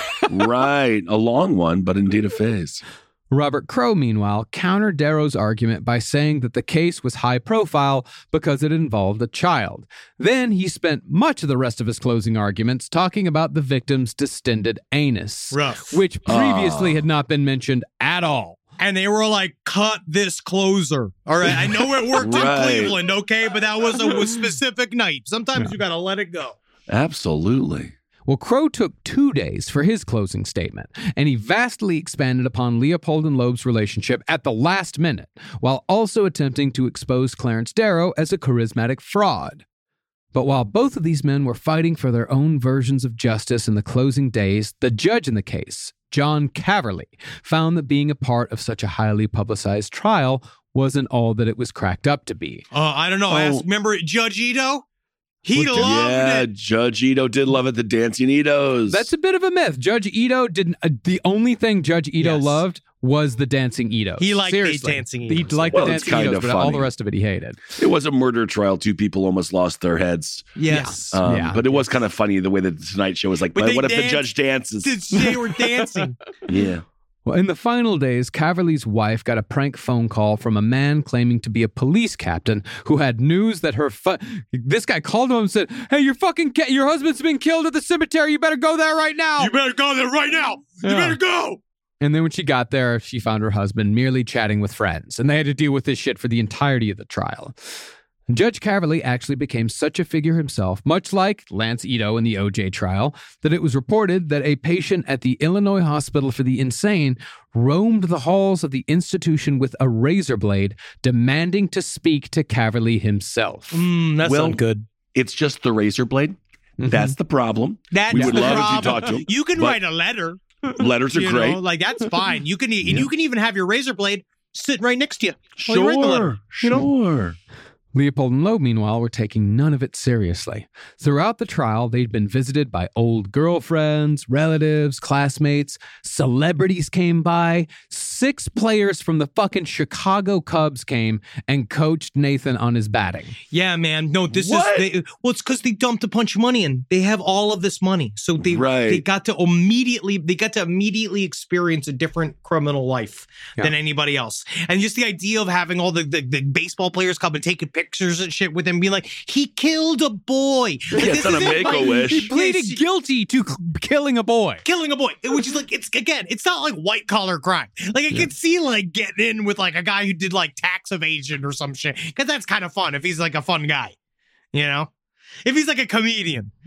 Right. A long one, but indeed a phase. Robert Crowe, meanwhile, countered Darrow's argument by saying that the case was high profile because it involved a child. Then he spent much of the rest of his closing arguments talking about the victim's distended anus, Rough. which previously Oh. had not been mentioned at all. And they were like, cut this closer. All right. I know it worked Right. in Cleveland, okay? But that was a specific night. Sometimes Yeah. you got to let it go. Absolutely. Well, Crowe took two days for his closing statement, and he vastly expanded upon Leopold and Loeb's relationship at the last minute, while also attempting to expose Clarence Darrow as a charismatic fraud. But while both of these men were fighting for their own versions of justice in the closing days, the judge in the case, John Caverly, found that being a part of such a highly publicized trial wasn't all that it was cracked up to be. Uh, I don't know. Oh. Ask, remember Judge Ito? He Well, loved yeah, it. Judge Ito did love it. The dancing Itos. That's a bit of a myth. Judge Ito didn't. Uh, the only thing Judge Ito Yes. loved was the dancing Itos. He liked the Seriously. dancing He Itos. liked Well, the it's dancing kinda Itos, but all funny. the rest of it he hated. It was a murder trial. Two people almost lost their heads. Yes. Um, Yeah. But it was kind of funny the way that the Tonight Show was like, But but they what if the danced- judge dances? They were dancing. Yeah. Well, in the final days, Caverly's wife got a prank phone call from a man claiming to be a police captain who had news that her fu- this guy called him and said, "Hey, your fucking ca- your husband's been killed at the cemetery. You better go there right now." You better go there right now. You Yeah. better go. And then when she got there, she found her husband merely chatting with friends, and they had to deal with this shit for the entirety of the trial. Judge Caverly actually became such a figure himself, much like Lance Ito in the O J trial, that it was reported that a patient at the Illinois Hospital for the Insane roamed the halls of the institution with a razor blade, demanding to speak to Caverly himself. Mm, that's Well, not good. It's just the razor blade. That's the problem. That's we would the love problem. if you talked to him. You can but write a letter. Letters are you great. know, like, that's fine. You can, e- Yeah. and you can even have your razor blade sitting right next to you. while you write the letter, Sure. you know? Sure. Leopold and Loeb, meanwhile, were taking none of it seriously. Throughout the trial, they'd been visited by old girlfriends, relatives, classmates, celebrities came by. Six players from the fucking Chicago Cubs came and coached Nathan on his batting. Yeah, man. No, this What? is they, well. It's because they dumped a bunch of money in. They have all of this money, so they Right. they got to immediately they got to immediately experience a different criminal life Yeah. than anybody else. And just the idea of having all the, the the baseball players come and taking pictures and shit with him, being like, he killed a boy. Like, Yeah, this it's on a isn't like- Make-A-Wish. He pleaded Yes, guilty to c- killing a boy. killing a boy, which is like, it's again, it's not like white collar crime. Like, I can see like getting in with like a guy who did like tax evasion or some shit, because that's kind of fun if he's like a fun guy, you know, if he's like a comedian.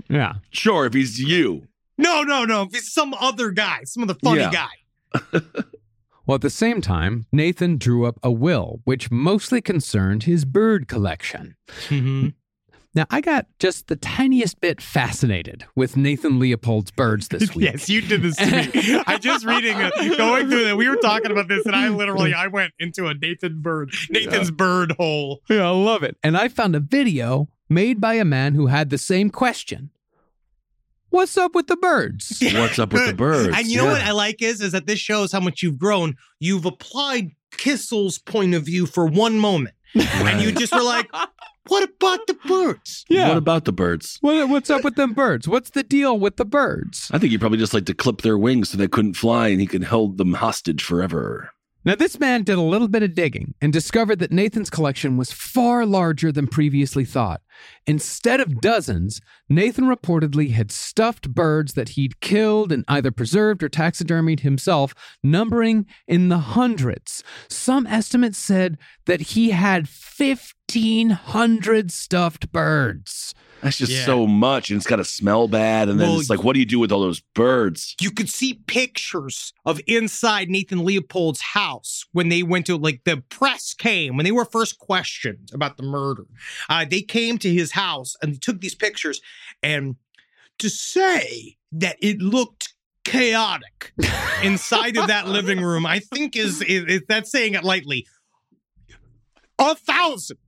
Yeah. Sure, if he's you. No, no, no. If he's some other guy, some other funny Yeah. guy. Well, at the same time, Nathan drew up a will, which mostly concerned his bird collection. Mm-hmm. Now, I got just the tiniest bit fascinated with Nathan Leopold's birds this week. Yes, you did this to me. I just reading it, going through that. We were talking about this, and I literally, I went into a Nathan bird, Nathan's Yeah. bird hole. Yeah, I love it. And I found a video made by a man who had the same question. What's up with the birds? What's up with the birds? And you know Yeah. what I like is, is that this shows how much you've grown. You've applied Kissel's point of view for one moment. And you just were like, what about the birds? Yeah. What about the birds? What, what's up with them birds? What's the deal with the birds? I think he probably just like to clip their wings so they couldn't fly and he could hold them hostage forever. Now, this man did a little bit of digging and discovered that Nathan's collection was far larger than previously thought. Instead of dozens, Nathan reportedly had stuffed birds that he'd killed and either preserved or taxidermied himself, numbering in the hundreds. Some estimates said that he had fifteen hundred stuffed birds. That's just Yeah. so much, and it's got to smell bad. And then Well, it's like, what do you do with all those birds? You could see pictures of inside Nathan Leopold's house when they went to, like, the press came, when they were first questioned about the murder. Uh, they came to his house and they took these pictures. And to say that it looked chaotic inside of that living room, I think is, is, is that's saying it lightly. A thousand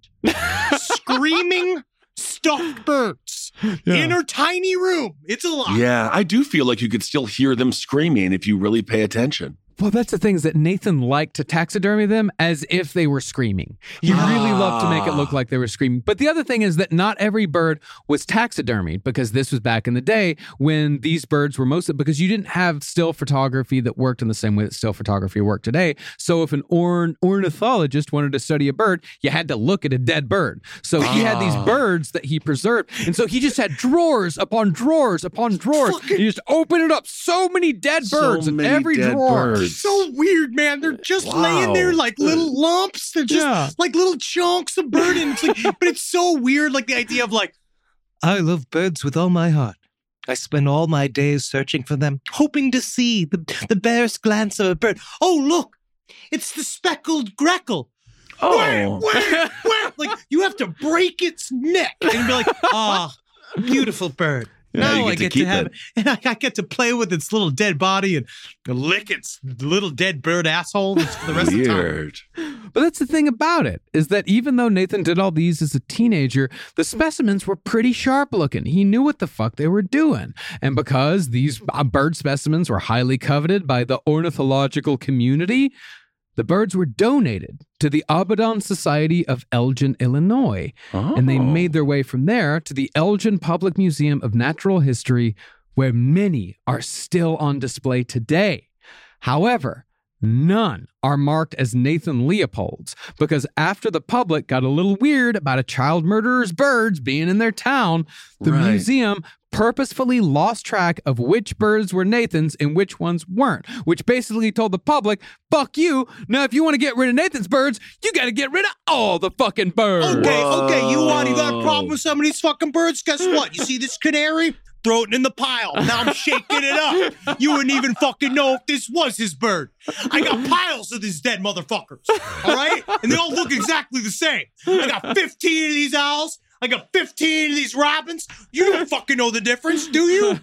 screaming stuffed birds in her tiny room. It's a lot. Yeah, I do feel like you could still hear them screaming if you really pay attention. Well, that's the thing is that Nathan liked to taxidermy them as if they were screaming. He really loved to make it look like they were screaming. But the other thing is that not every bird was taxidermied, because this was back in the day when these birds were mostly, because you didn't have still photography that worked in the same way that still photography worked today. So if an orn- ornithologist wanted to study a bird, you had to look at a dead bird. So he had these birds that he preserved. And so he just had drawers upon drawers upon drawers. You just open it up. So many dead birds So in many every dead drawer. birds. So weird, man. They're just Wow. laying there like little lumps. They're just Yeah. like little chunks of bird. And it's like, but it's so weird, like the idea of like, I love birds with all my heart. I spend all my days searching for them, hoping to see the, the barest glance of a bird. Oh, look, it's the speckled greckle. Oh. Where, where, where? Like, you have to break its neck and be like, ah, beautiful bird. Yeah, now you I get to get to, keep have it. it. And I, I get to play with its little dead body and lick its little dead bird asshole for the rest of the time. Weird. But that's the thing about it, is that even though Nathan did all these as a teenager, the specimens were pretty sharp looking. He knew what the fuck they were doing. And because these uh, bird specimens were highly coveted by the ornithological community, the birds were donated to the Audubon Society of Elgin, Illinois. Oh. And they made their way from there to the Elgin Public Museum of Natural History, where many are still on display today. However, none are marked as Nathan Leopold's, because after the public got a little weird about a child murderer's birds being in their town, the Right. museum purposefully lost track of which birds were Nathan's and which ones weren't, which basically told the public, fuck you. Now, if you want to get rid of Nathan's birds, you got to get rid of all the fucking birds. Okay, okay, you want you got a problem with some of these fucking birds? Guess what? You see this canary? Throw it in the pile. Now I'm shaking it up. You wouldn't even fucking know if this was his bird. I got piles of these dead motherfuckers. All right? And they all look exactly the same. I got fifteen of these owls. I got fifteen of these robins. You don't fucking know the difference, do you?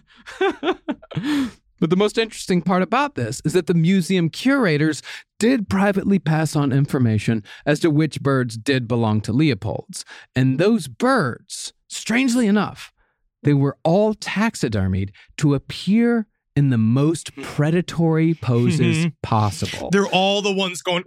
But the most interesting part about this is that the museum curators did privately pass on information as to which birds did belong to Leopold's. And those birds, strangely enough, they were all taxidermied to appear in the most predatory poses Mhm. possible. They're all the ones going,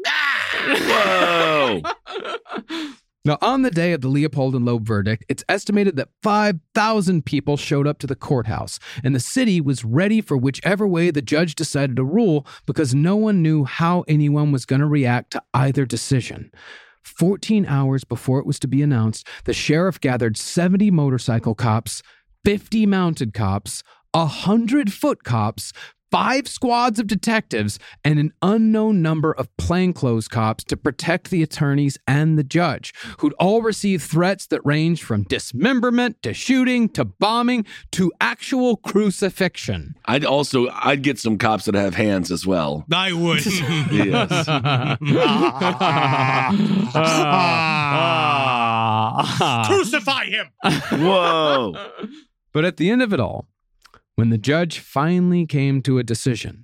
ah! Whoa. Now, on the day of the Leopold and Loeb verdict, it's estimated that five thousand people showed up to the courthouse, and the city was ready for whichever way the judge decided to rule, because no one knew how anyone was going to react to either decision. fourteen hours before it was to be announced, the sheriff gathered seventy motorcycle cops, fifty mounted cops, one hundred foot cops, five squads of detectives and an unknown number of plainclothes cops to protect the attorneys and the judge, who'd all received threats that ranged from dismemberment to shooting to bombing to actual crucifixion. I'd also, I'd get some cops that have hands as well. I would. Yes. Crucify him. Whoa. But at the end of it all, when the judge finally came to a decision,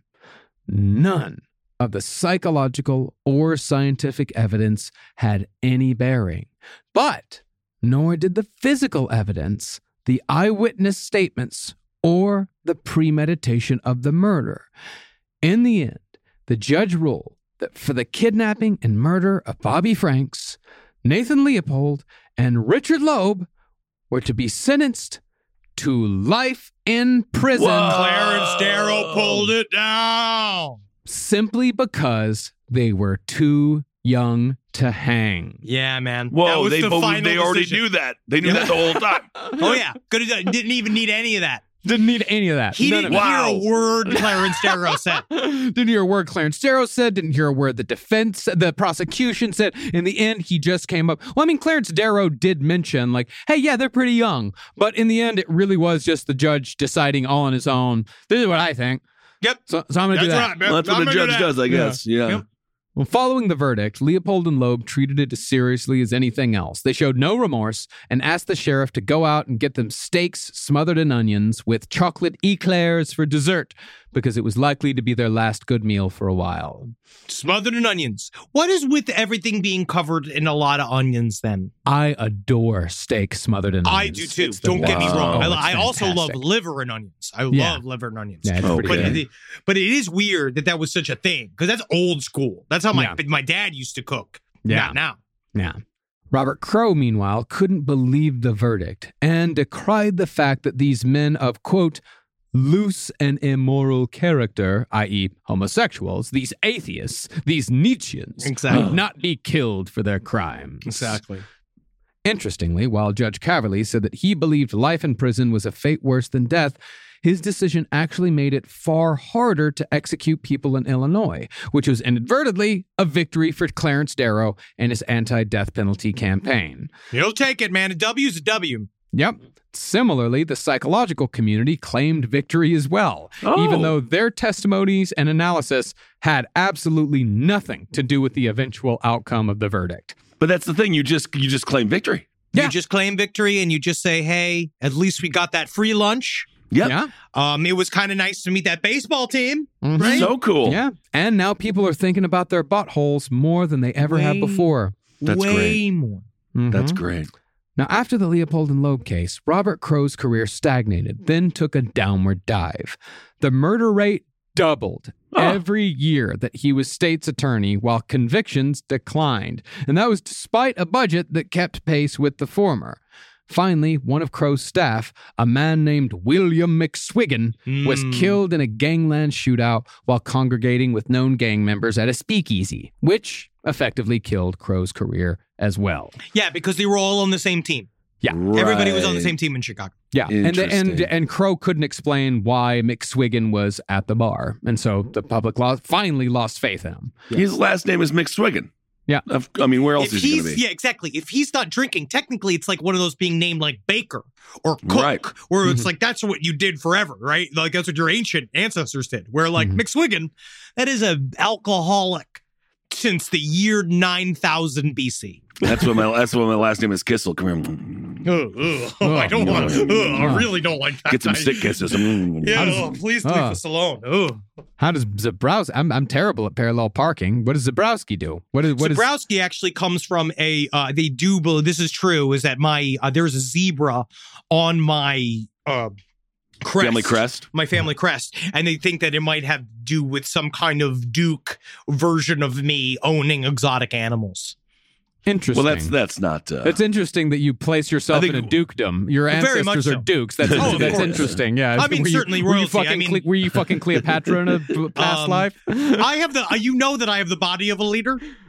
none of the psychological or scientific evidence had any bearing. But nor did the physical evidence, the eyewitness statements, or the premeditation of the murder. In the end, the judge ruled that for the kidnapping and murder of Bobby Franks, Nathan Leopold and Richard Loeb were to be sentenced to life in prison. Whoa. Clarence Darrow pulled it down. Simply because they were too young to hang. Yeah, man. Whoa, the they, final they already decision. knew that. They knew that the whole time. Oh, yeah. Could have didn't even need any of that. Didn't need any of that. He None didn't of it. hear Wow. a word Clarence Darrow said. Didn't hear a word Clarence Darrow said. Didn't hear a word the defense, the prosecution said. In the end, he just came up. Well, I mean, Clarence Darrow did mention, like, hey, yeah, they're pretty young. But in the end, it really was just the judge deciding all on his own. This is what I think. Yep. So, so I'm going to do That's that. right, man. Well, that's what I'm the gonna do judge that. does, I guess. Yeah. Yep. Well, following the verdict, Leopold and Loeb treated it as seriously as anything else. They showed no remorse and asked the sheriff to go out and get them steaks smothered in onions with chocolate eclairs for dessert because it was likely to be their last good meal for a while. Smothered in onions. What is with everything being covered in a lot of onions then? I adore steak smothered in onions. I do too. It's the Don't get me best. wrong. Oh, I, it's I also love fantastic. liver and onions. I Yeah. love liver and onions. Yeah, it's Oh, pretty But good. it, but it is weird that that was such a thing because that's old school. That's how my Yeah. my dad used to cook. Yeah. Not now. Yeah. Robert Crowe, meanwhile, couldn't believe the verdict and decried the fact that these men of, quote, loose and immoral character, that is homosexuals, these atheists, these Nietzscheans, Exactly. would not be killed for their crimes. Exactly. Interestingly, while Judge Caverly said that he believed life in prison was a fate worse than death, his decision actually made it far harder to execute people in Illinois, which was inadvertently a victory for Clarence Darrow and his anti-death penalty campaign. You'll take it, man. A W's a W. Yep. Similarly, the psychological community claimed victory as well, Oh. even though their testimonies and analysis had absolutely nothing to do with the eventual outcome of the verdict. But that's the thing. You just you just claim victory. Yeah. You just claim victory and you just say, hey, at least we got that free lunch. Yep. Yeah. Um, it was kind of nice to meet that baseball team. Mhm. Right? So cool. Yeah. And now people are thinking about their buttholes more than they ever have Way- before. That's Way great. more. That's Mhm. great. Now, after the Leopold and Loeb case, Robert Crowe's career stagnated, then took a downward dive. The murder rate doubled Oh. every year that he was state's attorney, while convictions declined. And that was despite a budget that kept pace with the former. Finally, one of Crowe's staff, a man named William McSwiggan, was Mm. killed in a gangland shootout while congregating with known gang members at a speakeasy, which effectively killed Crowe's career as well. Yeah, because they were all on the same team. Yeah. Everybody was on the Right. same team in Chicago. Yeah, and and Interesting. and Crowe couldn't explain why McSwiggan was at the bar, and so the public lo- finally lost faith in him. His last name is McSwiggan. Yeah. Of- I mean, where else If is he he's going to be? yeah, exactly. If he's not drinking, technically it's like one of those being named like Baker or Cook, Right. where it's Mhm. like that's what you did forever, right? Like that's what your ancient ancestors did. Where like Mhm. McSwiggan, that is a alcoholic since the year nine thousand B C. That's what my that's what my last name is. Kissel. Come here. Oh, oh, oh, I don't want. Oh, I really don't like that. Get some I- stick kisses. Mm. Yeah, How does- oh, please leave uh, us alone. Oh. How does Zabrowski? I'm I'm terrible at parallel parking. What does Zabrowski do? What is what is? Zabrowski actually comes from a. Uh, they do believe this is true. Is that my uh, there's a zebra on my uh, crest, Family crest. my family crest, and they think that it might have to do with some kind of Duke version of me owning exotic animals. Interesting. Well, that's that's not. Uh, It's interesting that you place yourself I think- in a dukedom. Your Very much ancestors are so. dukes. That's Oh, of that's course. interesting. Yeah. I mean, Were you- certainly were you royalty. fucking I mean- Cle- were you fucking Cleopatra in a b- past Um, life? I have the. Uh, you know that I have the body of a leader.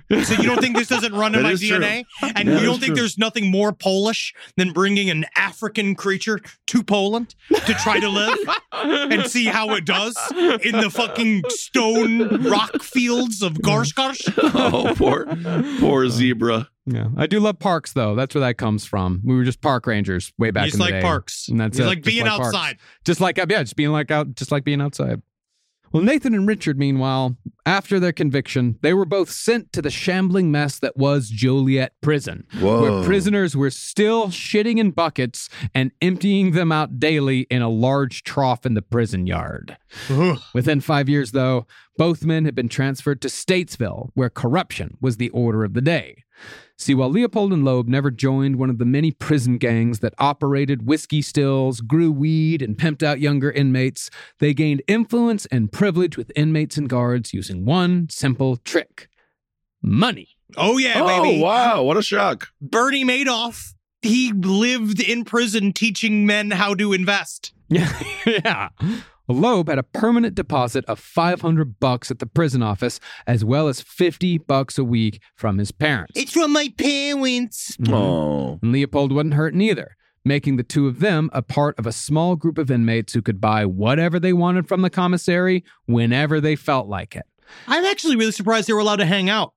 So you don't think this doesn't run in That my is D N A? true. And That you don't is think true. there's nothing more Polish than bringing an African creature to Poland to try to live and see how it does in the fucking stone rock fields of Garskars? Oh, poor, poor zebra. Yeah, I do love parks though. That's where that comes from. We were just park rangers way back Just in the like day. parks. And that's Just it. like being parks. outside. Just like yeah, just being like out, just like being outside. Well, Nathan and Richard, meanwhile, after their conviction, they were both sent to the shambling mess that was Joliet Prison, Whoa. where prisoners were still shitting in buckets and emptying them out daily in a large trough in the prison yard. Within five years, though, both men had been transferred to Statesville, where corruption was the order of the day. See, while Leopold and Loeb never joined one of the many prison gangs that operated whiskey stills, grew weed, and pimped out younger inmates, they gained influence and privilege with inmates and guards using one simple trick: money. Oh, yeah, Oh, baby. wow. What a shock. Bernie Madoff, he lived in prison teaching men how to invest. Yeah, yeah. Loeb had a permanent deposit of five hundred bucks at the prison office, as well as fifty bucks a week from his parents. It's from my parents. Oh. And Leopold wasn't hurting either, making the two of them a part of a small group of inmates who could buy whatever they wanted from the commissary whenever they felt like it. I'm actually really surprised they were allowed to hang out.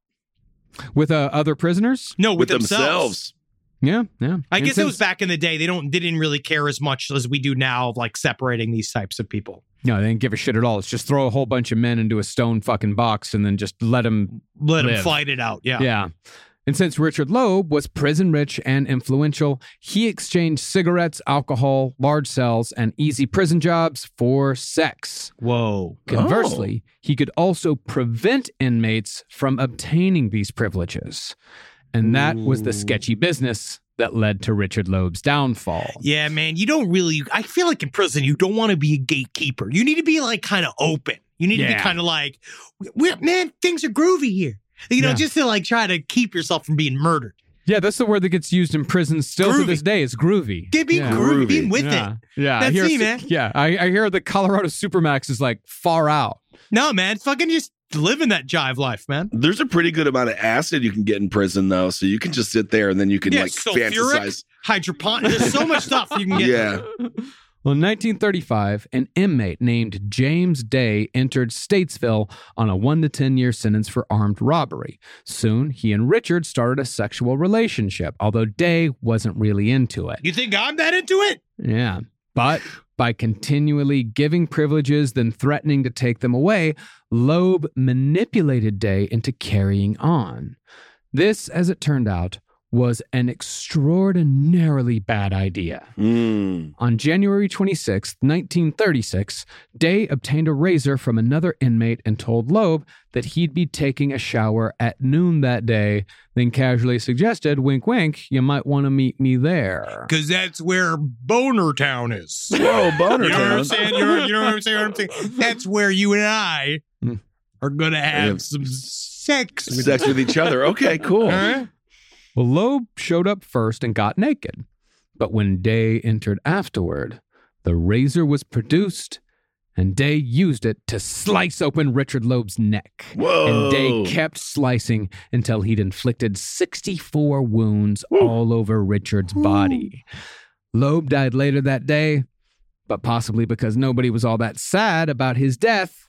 With uh, other prisoners? No, with, With themselves. themselves. Yeah, yeah. I And guess it since- was back in the day. They don't they didn't really care as much as we do now of like separating these types of people. No, they didn't give a shit at all. It's just throw a whole bunch of men into a stone fucking box and then just let them Let them live. fight it out. Yeah. Yeah. And since Richard Loeb was prison rich and influential, he exchanged cigarettes, alcohol, large cells, and easy prison jobs for sex. Whoa. Conversely, he could also prevent inmates from obtaining these privileges. And that was the sketchy business that led to Richard Loeb's downfall. Yeah, man. You don't really, I feel like in prison, you don't want to be a gatekeeper. You need to be like kind of open. You need to Yeah. be kind of like, "We're- man, things are groovy here. You know, Yeah. just to like try to keep yourself from being murdered. Yeah, that's the word that gets used in prison still to Groovy. this day. It's groovy. Get be Yeah. groovy, be with Yeah, it. yeah. I That's hear, me, man. Yeah, I, I hear the Colorado Supermax is like far out. No, man, fucking just living that jive life, man. There's a pretty good amount of acid you can get in prison, though. So you can just sit there and then you can Yeah, like sulfuric, fantasize. hydroponic. There's so much stuff you can get. Yeah. Well, in nineteen thirty-five, an inmate named James Day entered Statesville on a one to ten year sentence for armed robbery. Soon, he and Richard started a sexual relationship, although Day wasn't really into it. You think I'm that into it? Yeah. But by continually giving privileges, then threatening to take them away, Loeb manipulated Day into carrying on. This, as it turned out, was an extraordinarily bad idea. Mm. On January twenty-sixth, nineteen thirty-six, Day obtained a razor from another inmate and told Loeb that he'd be taking a shower at noon that day, then casually suggested, wink, wink, you might want to meet me there. Because that's where Boner Town is. Whoa, Boner You know what I'm Town. saying? You know, you know what I'm saying? What I'm saying? That's where you and I Mm. are going to have Yeah. some sex. with Sex with each other. Okay, cool. Huh? Well, Loeb showed up first and got naked. But when Day entered afterward, the razor was produced, and Day used it to slice open Richard Loeb's neck. Whoa. And Day kept slicing until he'd inflicted sixty-four wounds all over Richard's body. Loeb died later that day, but possibly because nobody was all that sad about his death,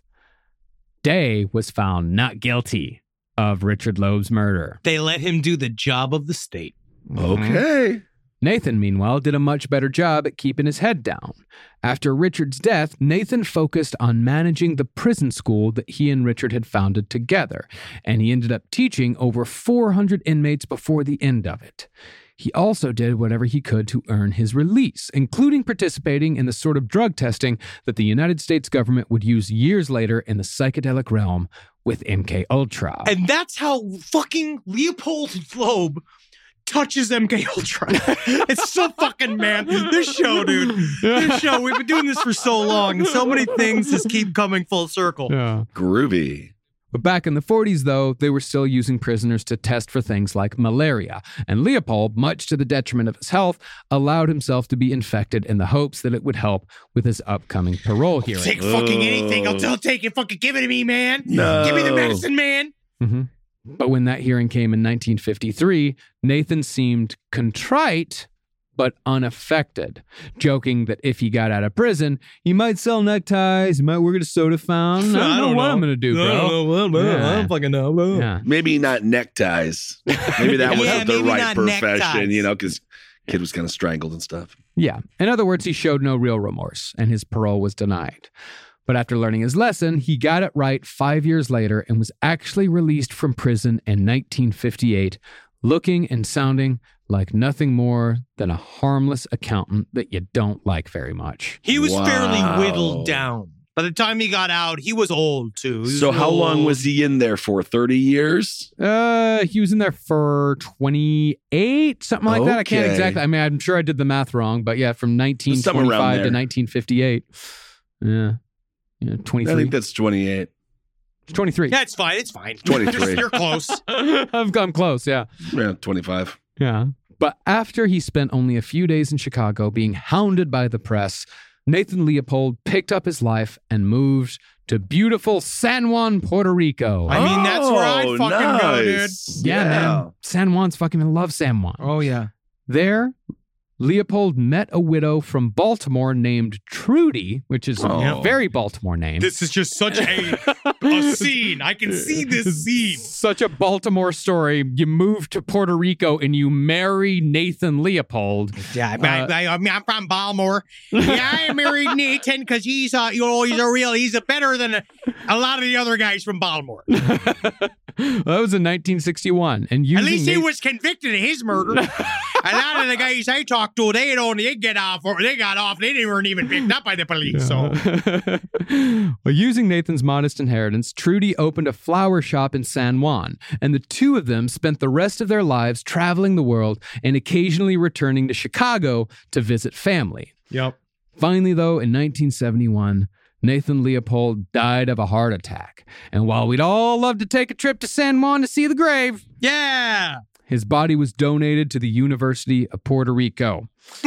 Day was found not guilty of Richard Loeb's murder. They let him do the job of the state. Okay. Nathan, meanwhile, did a much better job at keeping his head down. After Richard's death, Nathan focused on managing the prison school that he and Richard had founded together, and he ended up teaching over four hundred inmates before the end of it. He also did whatever he could to earn his release, including participating in the sort of drug testing that the United States government would use years later in the psychedelic realm with M K Ultra. And that's how fucking Leopold Loeb touches M K Ultra. It's so fucking, man. This show, dude. This show, we've been doing this for so long, and so many things just keep coming full circle. Yeah. Groovy. But back in the forties, though, they were still using prisoners to test for things like malaria. And Leopold, much to the detriment of his health, allowed himself to be infected in the hopes that it would help with his upcoming parole hearing. Take fucking anything. I'll, I'll take it. Fucking give it to me, man. No. Give me the medicine, man. Mm-hmm. But when that hearing came in nineteen fifty-three, Nathan seemed contrite but unaffected, joking that if he got out of prison, he might sell neckties, he might work at a soda fountain. I don't, I don't know what know. I'm going to do, bro. I don't know. Well, well, Yeah. I don't fucking know. Yeah. Maybe not neckties. Maybe that wasn't Yeah, the maybe right not profession, neckties. you know, because kid was kind of strangled and stuff. Yeah. In other words, he showed no real remorse, and his parole was denied. But after learning his lesson, he got it right five years later and was actually released from prison in nineteen fifty-eight, looking and sounding like nothing more than a harmless accountant that you don't like very much. He was Wow. fairly whittled down. By the time he got out, he was old too. He was So how old. long was he in there for? thirty years? Uh, he was in there for twenty-eight, something like that. I can't Okay. exactly. I mean, I'm sure I did the math wrong, but yeah, from nineteen Somewhere around twenty-five to there. nineteen fifty-eight. Yeah. Yeah, I twenty-three. think that's twenty-eight. It's twenty-three. Yeah, it's fine. It's fine. twenty-three. You're close. I've come close, yeah. Yeah, twenty-five. Yeah. But after he spent only a few days in Chicago being hounded by the press, Nathan Leopold picked up his life and moved to beautiful San Juan, Puerto Rico. I mean, that's where I'd Oh, fucking go, dude. nice. yeah, man. San Juan's fucking, I love San Juan. Oh yeah. There, Leopold met a widow from Baltimore named Trudy, which is Oh. a very Baltimore name. This is just such a a scene. I can see this scene. Such a Baltimore story. You move to Puerto Rico and you marry Nathan Leopold. Yeah, Uh, I, I, I mean, I'm from Baltimore. Yeah, I married Nathan because he's, uh, you know, he's a real, he's a better than a, a lot of the other guys from Baltimore. That was in nineteen sixty-one. And At using least he Nathan- was convicted of his murder. A lot of the guys I talked to, they don't, they get off, or they got off. They weren't even picked up by the police. So well, using Nathan's modest inheritance, Trudy opened a flower shop in San Juan, and the two of them spent the rest of their lives traveling the world and occasionally returning to Chicago to visit family. Yep. Finally, though, in nineteen seventy-one, Nathan Leopold died of a heart attack. And while we'd all love to take a trip to San Juan to see the grave, yeah. his body was donated to the University of Puerto Rico.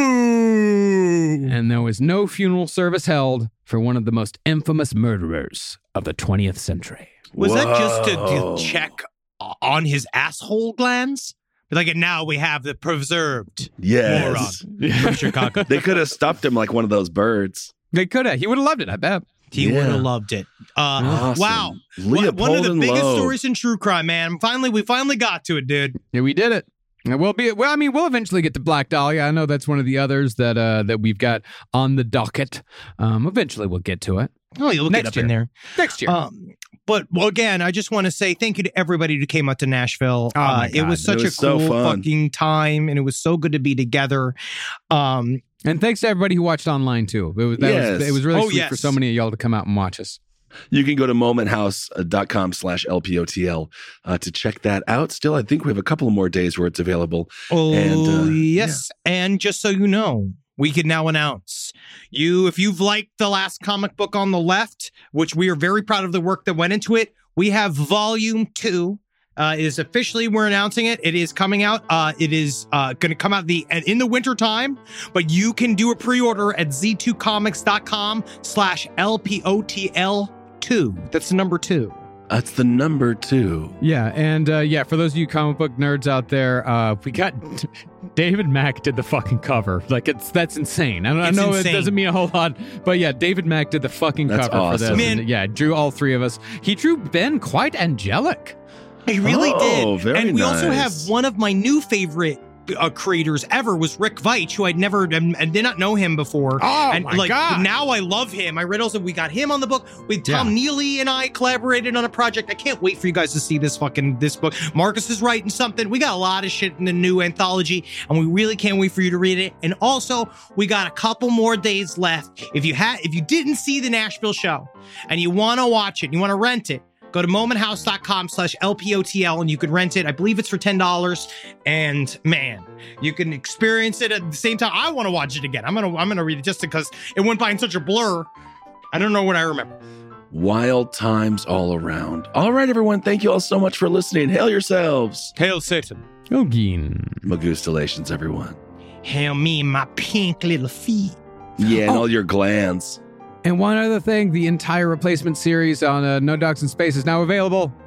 Boo. And there was no funeral service held for one of the most infamous murderers of the twentieth century. Was Whoa. that just to, to check on his asshole glands? Like, and now we have the preserved Yes. moron from Chicago. They could have stuffed him like one of those birds. They could have. He would have loved it, I bet. He Yeah. would have loved it. Uh, Awesome. Wow. Leopold One of the and biggest Loeb. stories in true crime, man. Finally, we finally got to it, dude. Yeah, we did it. And we'll be well. I mean, we'll eventually get to Black Dahlia. I know that's one of the others that uh, that we've got on the docket. Um, eventually, we'll get to it Oh, you'll Next get up year. in there. next year. Um, but well, again, I just want to say thank you to everybody who came out to Nashville. Oh, my uh, it God. was such It was a so cool fun. fucking time, and it was so good to be together. Um, and thanks to everybody who watched online too. It was that Yes. was, it was really Oh, sweet yes. for so many of y'all to come out and watch us. You can go to momenthouse.com slash LPOTL uh, to check that out. Still, I think we have a couple more days where it's available. Oh, And, uh, yes. And just so you know, we can now announce you, if you've liked the last comic book on the left, which we are very proud of the work that went into it, we have volume two. Uh, is officially, we're announcing it. It is coming out. Uh, it is uh, going to come out the in the winter time, but you can do a pre-order at z two comics dot com slash L P O T L two. That's the number two. That's the number two. Yeah, and uh, yeah, for those of you comic book nerds out there, uh, we got David Mack did the fucking cover. Like it's that's insane. I, don't, I It's know insane. it doesn't mean a whole lot, but yeah, David Mack did the fucking That's cover for awesome. this. Man. And, yeah, drew all three of us. He drew Ben quite angelic. He really Oh, did. very and we also nice. have one of my new favorite uh, creators ever was Rick Veitch, who I'd never and, and did not know him before. Oh, and my like God. now I love him. I read also we got him on the book. With Tom Yeah. Neely and I collaborated on a project. I can't wait for you guys to see this fucking this book. Marcus is writing something. We got a lot of shit in the new anthology, and we really can't wait for you to read it. And also, we got a couple more days left. If you had if you didn't see the Nashville show and you want to watch it, you want to rent it, go to momenthouse.com slash LPOTL and you can rent it. I believe it's for ten dollars. And man, you can experience it at the same time. I want to watch it again. I'm going to I'm gonna read it just because it went by in such a blur. I don't know what I remember. Wild times all around. All right, everyone. Thank you all so much for listening. Hail yourselves. Hail Satan. Ogin. Magustalations, everyone. Hail me and my pink little feet. Yeah, and Oh. all your glands. And one other thing, the entire replacement series on uh, No Dogs in Space is now available.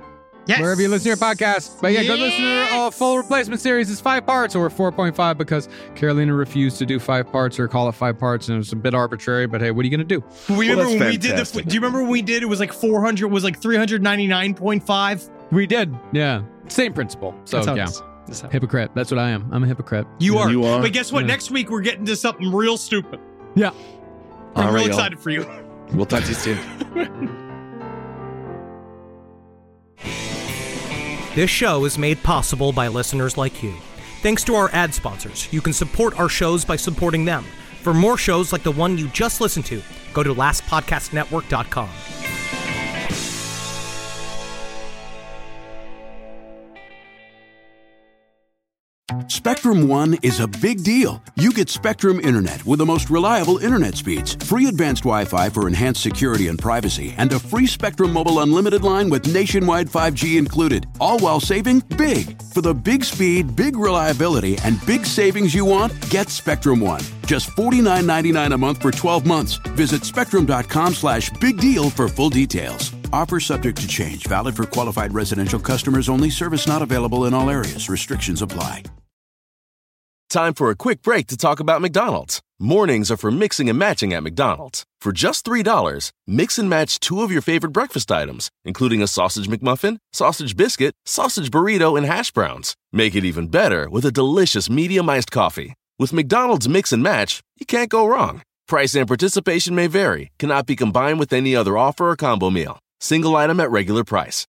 Yes. Wherever you listen to your podcast. But yeah, go listen to the uh, full replacement series. It's five parts, or four point five because Carolina refused to do five parts or call it five parts, and it was a bit arbitrary. But hey, what are you going to do? We remember well, when we did the. Do you remember when we did? It was like four hundred. Was like three hundred ninety nine point five. We did. Yeah, same principle. So yeah, that's hypocrite. That's what I am. I'm a hypocrite. You are. You are. But guess what? Yeah. Next week we're getting to something real stupid. Yeah. I'm All real right, excited for you. We'll talk to you soon. This show is made possible by listeners like you. Thanks to our ad sponsors, you can support our shows by supporting them. For more shows like the one you just listened to, go to last podcast network dot com. Spectrum One is a big deal. You get Spectrum Internet with the most reliable internet speeds, free advanced Wi-Fi for enhanced security and privacy, and a free Spectrum Mobile Unlimited line with nationwide five G included, all while saving big. For the big speed, big reliability, and big savings you want, get Spectrum One. Just forty-nine ninety-nine a month for twelve months. Visit spectrum.com slash big deal for full details. Offer subject to change. Valid for qualified residential customers only. Service not available in all areas. Restrictions apply. Time for a quick break to talk about McDonald's. Mornings are for mixing and matching at McDonald's. For just three dollars, mix and match two of your favorite breakfast items, including a sausage McMuffin, sausage biscuit, sausage burrito, and hash browns. Make it even better with a delicious medium iced coffee. With McDonald's Mix and Match, you can't go wrong. Price and participation may vary. Cannot be combined with any other offer or combo meal. Single item at regular price.